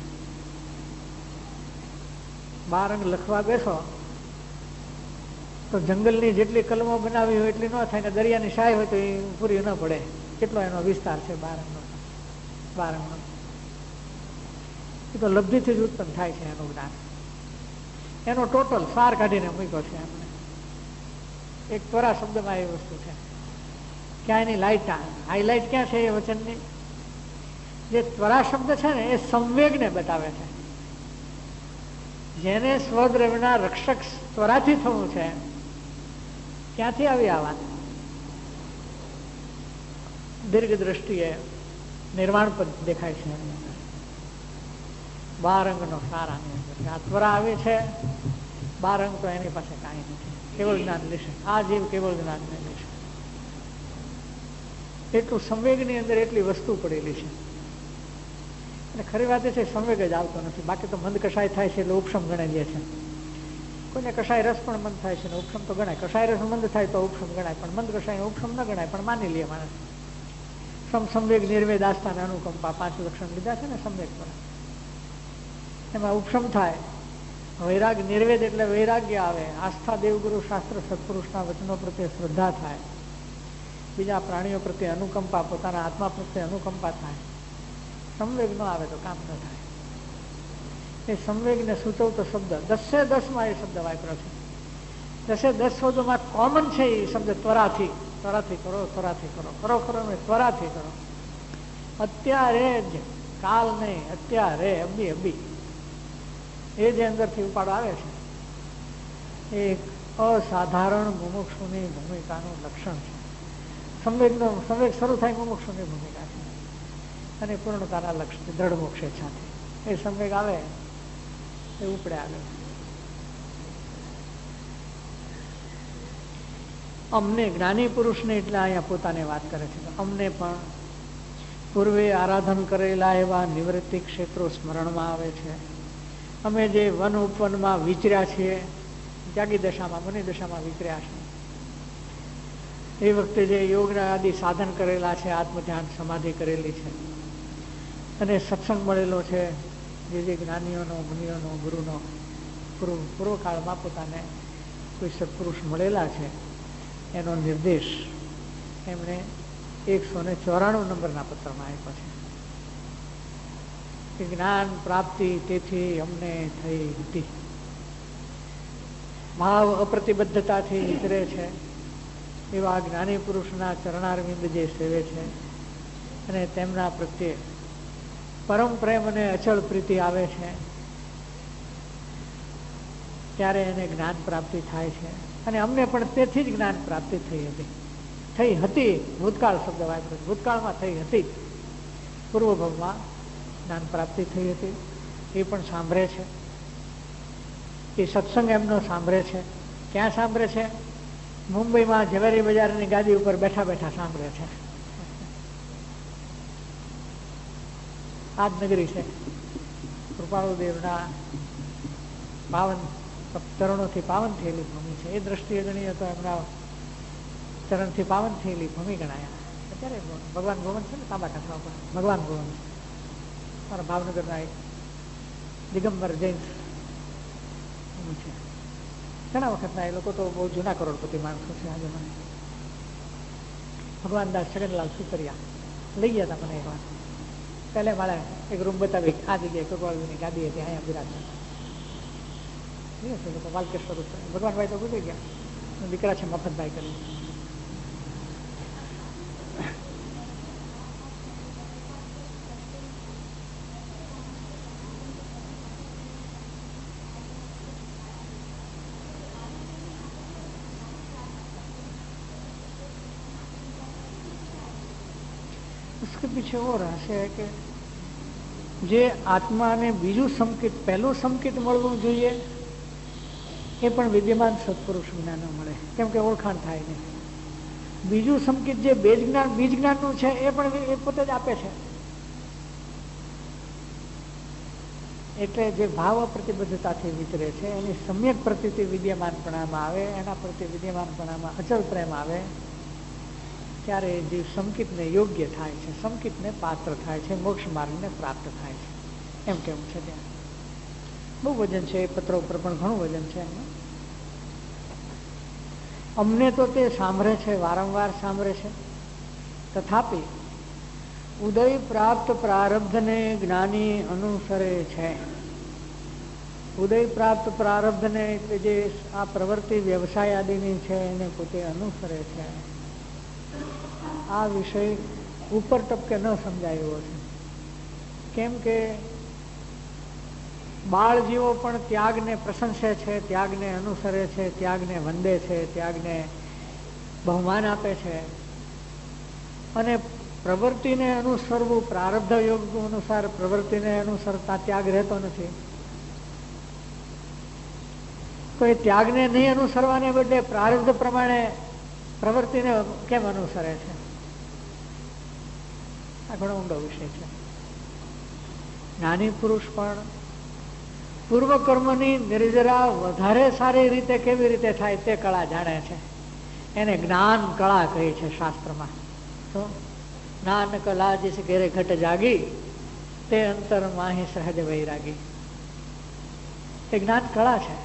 12 અંગ લખવા બેસો તો જંગલની જેટલી કલમો બનાવી હોય એટલી ન થાય ને દરિયાની શાય હોય તો એ પૂરી ન પડે. કેટલો એનો વિસ્તાર છે 12 અંગનો. 12 અંગનો એ તો લબ્ધિથી જ ઉત્પન્ન થાય છે એનું જ્ઞાન. એનો ટોટલ સાર કાઢીને મૂક્યો છે એમને. એક ત્વરા શબ્દમાં એ વસ્તુ છે. ક્યાં એની લાઇટ હાઈલાઇટ ક્યાં છે એ વચનની? જે ત્વરા શબ્દ છે ને એ સંવેગને બતાવે છે. જેને સ્વદ્રવ્યના રક્ષક ત્વરાથી થવું છે ક્યાંથી આવી આ વાત? દીર્ઘ દ્રષ્ટિએ નિર્વાણ પદ દેખાય છે. 12 અંગનો સાર આની અંદર આ ત્વરા આવી છે. 12 અંગ તો એની પાસે કાંઈ નથી. કેવળ જ્ઞાન લેશે. આ જીવ કેવળ જ્ઞાન લેશે. એટલું સંવેગની અંદર એટલી વસ્તુ પડેલી છે. અને ખરી વાત એ છે સંવેગ જ આવતો નથી. બાકી તો મંદ કષાય થાય છે એટલે ઉપશમ ગણાય છે. કોઈને કષાય રસ પણ મંદ થાય છે ને ઉપશમ તો ગણાય. કષાય રસ મંદ થાય તો ઉપશમ ગણાય, પણ મંદ કષાય ઉપશમ ન ગણાય. પણ માની લે માણસ. સંવેગ, નિર્વેદ, આસ્થા અને અનુકંપા 5 લક્ષણ લીધા છે ને સંવેગ પર. એમાં ઉપશમ થાય. વૈરાગ, નિર્વેદ એટલે વૈરાગ્ય આવે. આસ્થા દેવગુરુ શાસ્ત્ર સત્પુરુષના વચનો પ્રત્યે શ્રદ્ધા થાય. બીજા પ્રાણીઓ પ્રત્યે અનુકંપા, પોતાના આત્મા પ્રત્યે અનુકંપા થાય. સંવેગ ન આવે તો કામ ન થાય. એ સંવેગને સૂચવતો શબ્દ 10 એ શબ્દ વાપર્યો છે. 10 શબ્દોમાં કોમન છે એ શબ્દ ત્વરાથી. ત્વરાથી કરો, ત્વરાથી કરો, કરો કરો ને ત્વરાથી કરો. અત્યારે જ, કાલ નહીં, અત્યારે અબી અબી. એ જે અંદરથી ઉપાડો આવે છે એ એક અસાધારણ મુમુક્ષુની ભૂમિકાનું લક્ષણ છે. સંવેગ શરૂ થાય મુમુક્ષુની ભૂમિકા છે અને પૂર્ણતાના લક્ષ્ય દ્રઢ મોક્ષ સાથે એ સંવેગ આવે એ ઉપડે આગળ. અમને જ્ઞાની પુરુષને એટલે અહીંયા પોતાને વાત કરે છે. અમને પણ પૂર્વે આરાધન કરેલા એવા નિવૃત્તિ ક્ષેત્રો સ્મરણમાં આવે છે. અમે જે વન ઉપવનમાં વિચર્યા છીએ, ત્યાગી દશામાં, મુનિ દશામાં વિચર્યા છે. એ વખતે જે યોગ આદિ સાધન કરેલા છે, આત્મધ્યાન સમાધિ કરેલી છે અને સત્સંગ મળેલો છે, જે જ્ઞાનીઓનો, મુનિઓનો, ગુરુનો પૂર્વકાળમાં પોતાને કોઈ સત્પુરુષ મળેલા છે એનો નિર્દેશ એમણે 194 નંબરના પત્રમાં આપ્યો છે. જ્ઞાન પ્રાપ્તિ તેથી અમને થઈ હતી. ભાવ અપ્રતિબદ્ધતાથી વિચરે છે એવા જ્ઞાની પુરુષના ચરણારવિંદ જે સેવે છે અને તેમના પ્રત્યે પરમ પ્રેમ અને અચળ પ્રીતિ આવે છે ત્યારે એને જ્ઞાન પ્રાપ્તિ થાય છે. અને અમને પણ તેથી જ જ્ઞાન પ્રાપ્તિ થઈ હતી. ભૂતકાળ શબ્દ વાપર્યો. ભૂતકાળમાં થઈ હતી. પૂર્વભવમાં જ્ઞાન પ્રાપ્તિ થઈ હતી. એ પણ સાંભળે છે. એ સત્સંગ એમનો સાંભળે છે. ક્યાં સાંભળે છે? મુંબઈમાં ઝવેરી બજારની ગાદી ઉપર બેઠા બેઠા સાંભળે છે. આ જ નગરી છે. કૃપાળુદેવના પાવન ચરણોથી પાવન થયેલી ભૂમિ છે. એ દ્રષ્ટિએ ગણીએ તો એમના ચરણથી પાવન થયેલી ભૂમિ ગણાયા. અત્યારે ભગવાન ગોવન છે ને તાંબા કાંઠા ઉપર, ભગવાન ગોવન મારા ભાવનગરના એક દિગંબર જૈન છે. ઘણા વખતના એ લોકો તો બહુ જૂના કરોડપતિ માણસો છે. આજે મને ભગવાનદાસ છગનલાલ સુતરિયા લઈ ગયા હતા મને એક વાર. પહેલે મારે એક રૂમ બતાવી, આ જગ્યાએ કૃપાળુની ગાદી હતી, અહીંયા બિરાજતા લોકો વાલકેશ્વર ભગવાનભાઈ તો ગુજરી ગયા. દીકરા છે મફતભાઈ કરી. उसके पीछे वो रहस्य है કે જે આત્માને બીજું સંકેત પહેલું સંકેત મળવું જોઈએ એ પણ વિદ્યમાન સત્પુરુષ વિના ન મળે, કેમ કે ઓળખાણ થાય નહીં. બીજું સંકેત જે બીજ જ્ઞાનનું છે એ પણ એ પોતે જ આપે છે. એટલે જે ભાવ પ્રતિબદ્ધતાથી વિતરે છે એની સમ્યક પ્રતીતિ વિદ્યમાનપણામાં આવે, એના પ્રત્યે વિદ્યમાનપણામાં અચળ પ્રેમ આવે, ત્યારે જીવ સંકિતને યોગ્ય થાય છે, સંકિતને પાત્ર થાય છે, મોક્ષ માર્ગને પ્રાપ્ત થાય છે, એમ કેવું છે. ત્યાં બહુ વજન છે, એ પત્ર ઉપર પણ ઘણું વજન છે એમનું. અમને તો તે સાંભળે છે, વારંવાર સાંભળે છે, તથાપિ ઉદય પ્રાપ્ત પ્રારબ્ધને જ્ઞાની અનુસરે છે. ઉદય પ્રાપ્ત પ્રારબ્ધને એટલે જે આ પ્રવૃત્તિ વ્યવસાય આદિની છે એને પોતે અનુસરે છે. આ વિષય ઉપર ટપકે ન સમજાય એવો છે. કેમ કે બાળ જીવો પણ ત્યાગને પ્રશંસે છે, ત્યાગને અનુસરે છે, ત્યાગને વંદે છે, ત્યાગને બહુમાન આપે છે. અને પ્રવૃત્તિને અનુસરવું, પ્રારબ્ધ યોગ અનુસાર પ્રવૃત્તિને અનુસરતા ત્યાગ રહેતો નથી. તો એ ત્યાગને નહીં અનુસરવાને બદલે પ્રારબ્ધ પ્રમાણે પ્રવૃત્તિને કેમ અનુસરે છે? આ ઘણો ઊંડો વિષય છે. જ્ઞાની પુરુષ પણ પૂર્વકર્મની નિર્જરા વધારે સારી રીતે કેવી રીતે થાય તે કળા જાણે છે. એને જ્ઞાન કળા કહી છે શાસ્ત્રમાં. તો જ્ઞાન કલા જે ઘેરે ઘટ જાગી તે અંતર માહી સહજ વૈરાગી. એ જ્ઞાન કળા છે.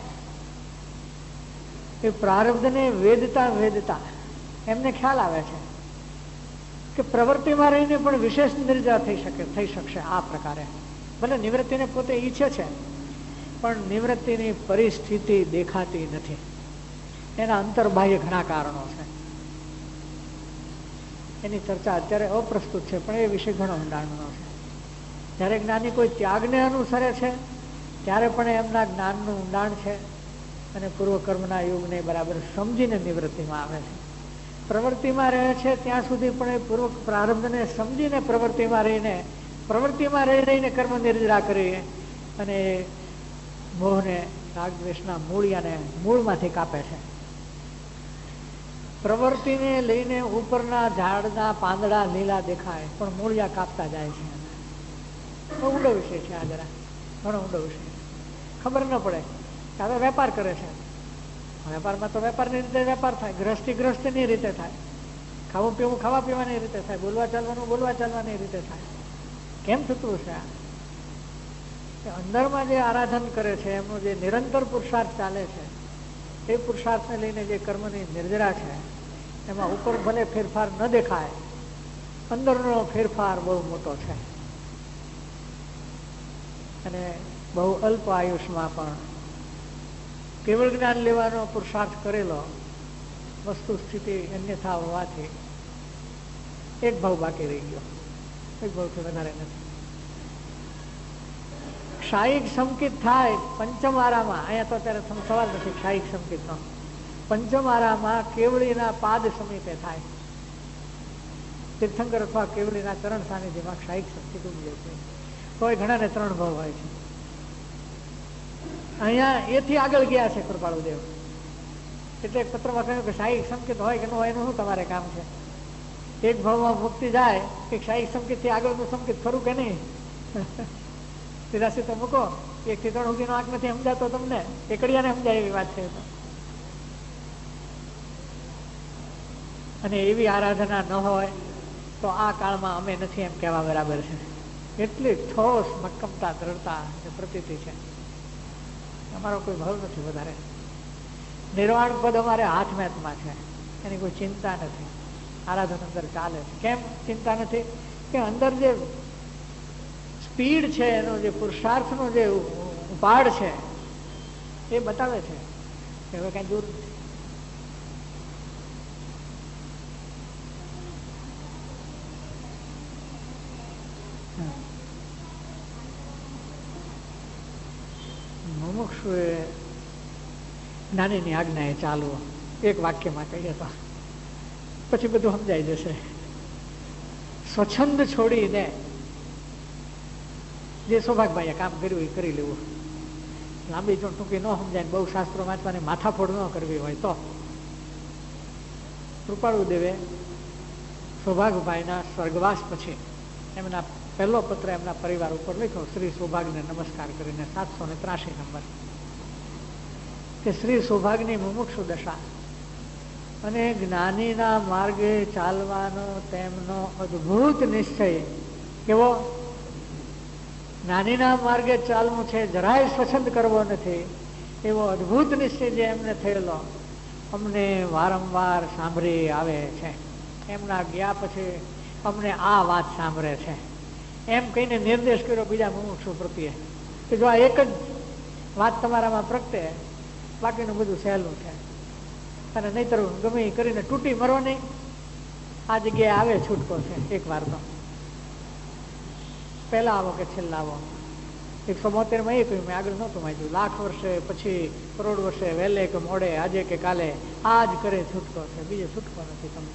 એ પ્રારબ્ધને વેદતા એમને ખ્યાલ આવે છે કે પ્રવૃત્તિમાં રહીને પણ વિશેષ નિર્જરા થઈ શકશે. આ પ્રકારે ભલે નિવૃત્તિને પોતે ઈચ્છે છે પણ નિવૃત્તિની પરિસ્થિતિ દેખાતી નથી. એના અંતર્બાહ્ય ઘણા કારણો છે. એની ચર્ચા અત્યારે અપ્રસ્તુત છે, પણ એ વિષય ઘણો ઊંડાણનો છે. જ્યારે જ્ઞાની કોઈ ત્યાગને અનુસરે છે ત્યારે પણ એમના જ્ઞાનનું ઊંડાણ છે અને પૂર્વકર્મના યોગને બરાબર સમજીને નિવૃત્તિમાં આવે છે. પ્રવૃત્તિમાં રહે છે ત્યાં સુધી પણ એ પૂર્વ પ્રારબ્ધને સમજીને પ્રવૃત્તિમાં રહીને કર્મ નિર્જરા કરી અને મોહને રાગ દ્વેષના મૂળિયાને મૂળમાંથી કાપે છે. પ્રવૃત્તિને લઈને ઉપરના ઝાડના પાંદડા લીલા દેખાય પણ મૂળિયા કાપતા જાય છે. ઊંડો વિષય છે આ, જરા ઘણો ઊંડો વિષય. ખબર ન પડે કે હવે વેપાર કરે છે. વેપારમાં તો વેપારની રીતે વેપાર થાય, ગૃહસ્થની રીતે થાય, ખાવું પીવું ખાવા પીવાની રીતે થાય, બોલવા ચાલવાની રીતે થાય. કેમ થતું હશે આ? અંદરમાં જે આરાધન કરે છે એમનો જે નિરંતર પુરુષાર્થ ચાલે છે એ પુરુષાર્થને લઈને જે કર્મની નિર્જરા છે એમાં ઉપર ભલે ફેરફાર ન દેખાય, અંદરનો ફેરફાર બહુ મોટો છે. અને બહુ અલ્પ આયુષમાં પણ કેવળ જ્ઞાન લેવાનો પુરુષાર્થ કરેલો વસ્તુ સ્થિતિ અન્યથા હોવાથી એક ભાવ બાકી રહી ગયો. એક ભાવથી વધારે નથી. ક્ષાયિક સંકિત થાય પંચમ આરામાં. અહીંયા તો અત્યારે સવાલ નથી ક્ષાયિક સંકિતનો. પંચમ આરામાં કેવળીના પાદ સમીપે થાય. તીર્થંકર અથવા કેવળીના ચરણ સાનિધ્યમાં ક્ષાયિક સંકિત ઉપજે છે. કોઈ ઘણાને 3 ભાવ હોય છે. અહીંયા એથી આગળ ગયા છે કૃપાળુદેવ. એટલે પત્રમાં કહ્યું કે ક્ષાયિક સંકેત હોય કે ન હોય એનું શું તમારે કામ છે? એક ભાવમાં મુક્તિ જાય કે ક્ષાયિક સંકેતથી આગળનું સંકેત ખરું કે નહીં? સીધા તો મૂકો. 1 થી 3 સુધીનો આંક નથી સમજાતો તમને, એકડિયાને સમજાય એવી વાત છે. અને એવી આરાધના ન હોય તો આ કાળમાં અમે નથી એમ કહેવા બરાબર છે. એટલી ઠોસ મક્કમતા, દ્રઢતા પ્રતીતિ છે. અમારો કોઈ ભાવ નથી વધારે. નિર્વાણ પદ અમારે હાથમાં છે, એની કોઈ ચિંતા નથી. આરાધન અંદર ચાલે છે. કેમ ચિંતા નથી? કે અંદર જે સ્પીડ છે, એનો જે પુરુષાર્થનો જે ઉપાડ છે એ બતાવે છે કે હવે કઈ દૂર નથી. મુમુક્ષુએ જ્ઞાનીની આજ્ઞાએ ચાલવું. એક વાક્યમાં કહીએ તો પછી બધું સમજાઈ જશે. સ્વચ્છંદ છોડીને જે સૌભાગભાઈએ કામ કર્યું એ કરી લેવું. લાંબી ટૂંકી ન સમજાય, બહુ શાસ્ત્રો વાંચવાની માથાફોડ ન કરવી હોય તો કૃપાળુ દેવે સૌભાગભાઈના સ્વર્ગવાસ પછી એમના પહેલો પત્ર એમના પરિવાર ઉપર લખ્યો, શ્રી સૌભાગને નમસ્કાર કરીને, 783 નંબર, કે શ્રી સૌભાગની મુમુક્ષુ દશા અને જ્ઞાનીના માર્ગે ચાલવાનો તેમનો અદ્ભુત નિશ્ચય. કેવો? જ્ઞાનીના માર્ગે ચાલવું છે, જરાય સ્વચ્છંદ કરવો નથી, એવો અદ્ભુત નિશ્ચય જે એમને થયેલો અમને વારંવાર સાંભળી આવે છે. એમના ગયા પછી અમને આ વાત સાંભળે છે એમ કહીને નિર્દેશ કર્યો બીજા મુમુક્ષુ પ્રત્યે કે જો આ એક જ વાત તમારામાં પ્રગટે, બાકીનું બધું સહેલું છે. અને નહીતર ગમે એ કરીને તૂટી મરો નહીં, આ જગ્યાએ આવે છૂટકો છે. એક વાર તો પહેલા આવો કે છેલ્લા આવો. 172માં એ કહ્યું, મેં આગળ નહોતું વાંચ્યું, લાખ વર્ષે પછી, કરોડ વર્ષે, વહેલે કે મોડે, આજે કે કાલે, આ જ કરે છૂટકો છે, બીજો છૂટકો નથી. તમને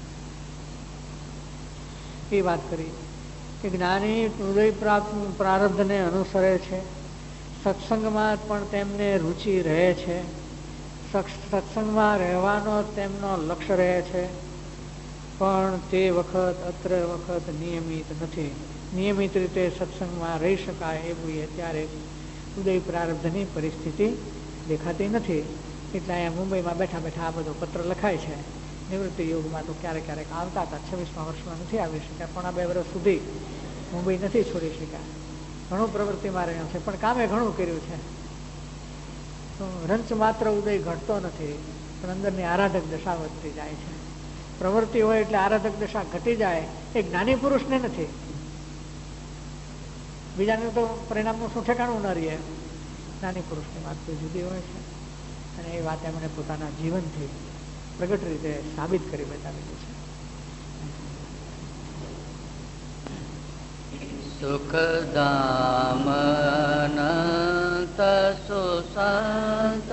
એ વાત કરી કે જ્ઞાની ઉદય પ્રારબ્ધને અનુસરે છે, સત્સંગમાં પણ તેમને રુચિ રહે છે, સત્સંગમાં રહેવાનો તેમનો લક્ષ્ય રહે છે, પણ તે વખત નિયમિત નથી. નિયમિત રીતે સત્સંગમાં રહી શકાય એવું અત્યારે ઉદય પ્રારબ્ધની પરિસ્થિતિ દેખાતી નથી. એટલે અહીંયા મુંબઈમાં બેઠા બેઠા આ બધો પત્ર લખાય છે. નિવૃત્તિ યોગમાં તો ક્યારેક ક્યારેક આવતા હતા, 26મા વર્ષમાં નથી આવી શક્યા, પણ આ 2 વર્ષ સુધી મુંબઈ નથી છોડી શક્યા. ઘણું પ્રવૃત્તિમાં રહ્યો છે, પણ કામે ઘણું કર્યું છે. રંચ માત્ર ઉદય ઘટતો નથી, પણ અંદરની આરાધક દશા વધતી જાય છે. પ્રવૃત્તિ હોય એટલે આરાધક દશા ઘટી જાય, એ જ્ઞાની પુરુષને નથી, બીજાનું તો પરિણામનું શું ઠેકાણું ન રહીએ. જ્ઞાની પુરુષની વાત કોઈ જુદી હોય છે, અને એ વાત એમણે પોતાના જીવનથી પ્રગટ રીતે સાબિત કરી બતાવેલી છે. સુખધામ અનંત સુસંત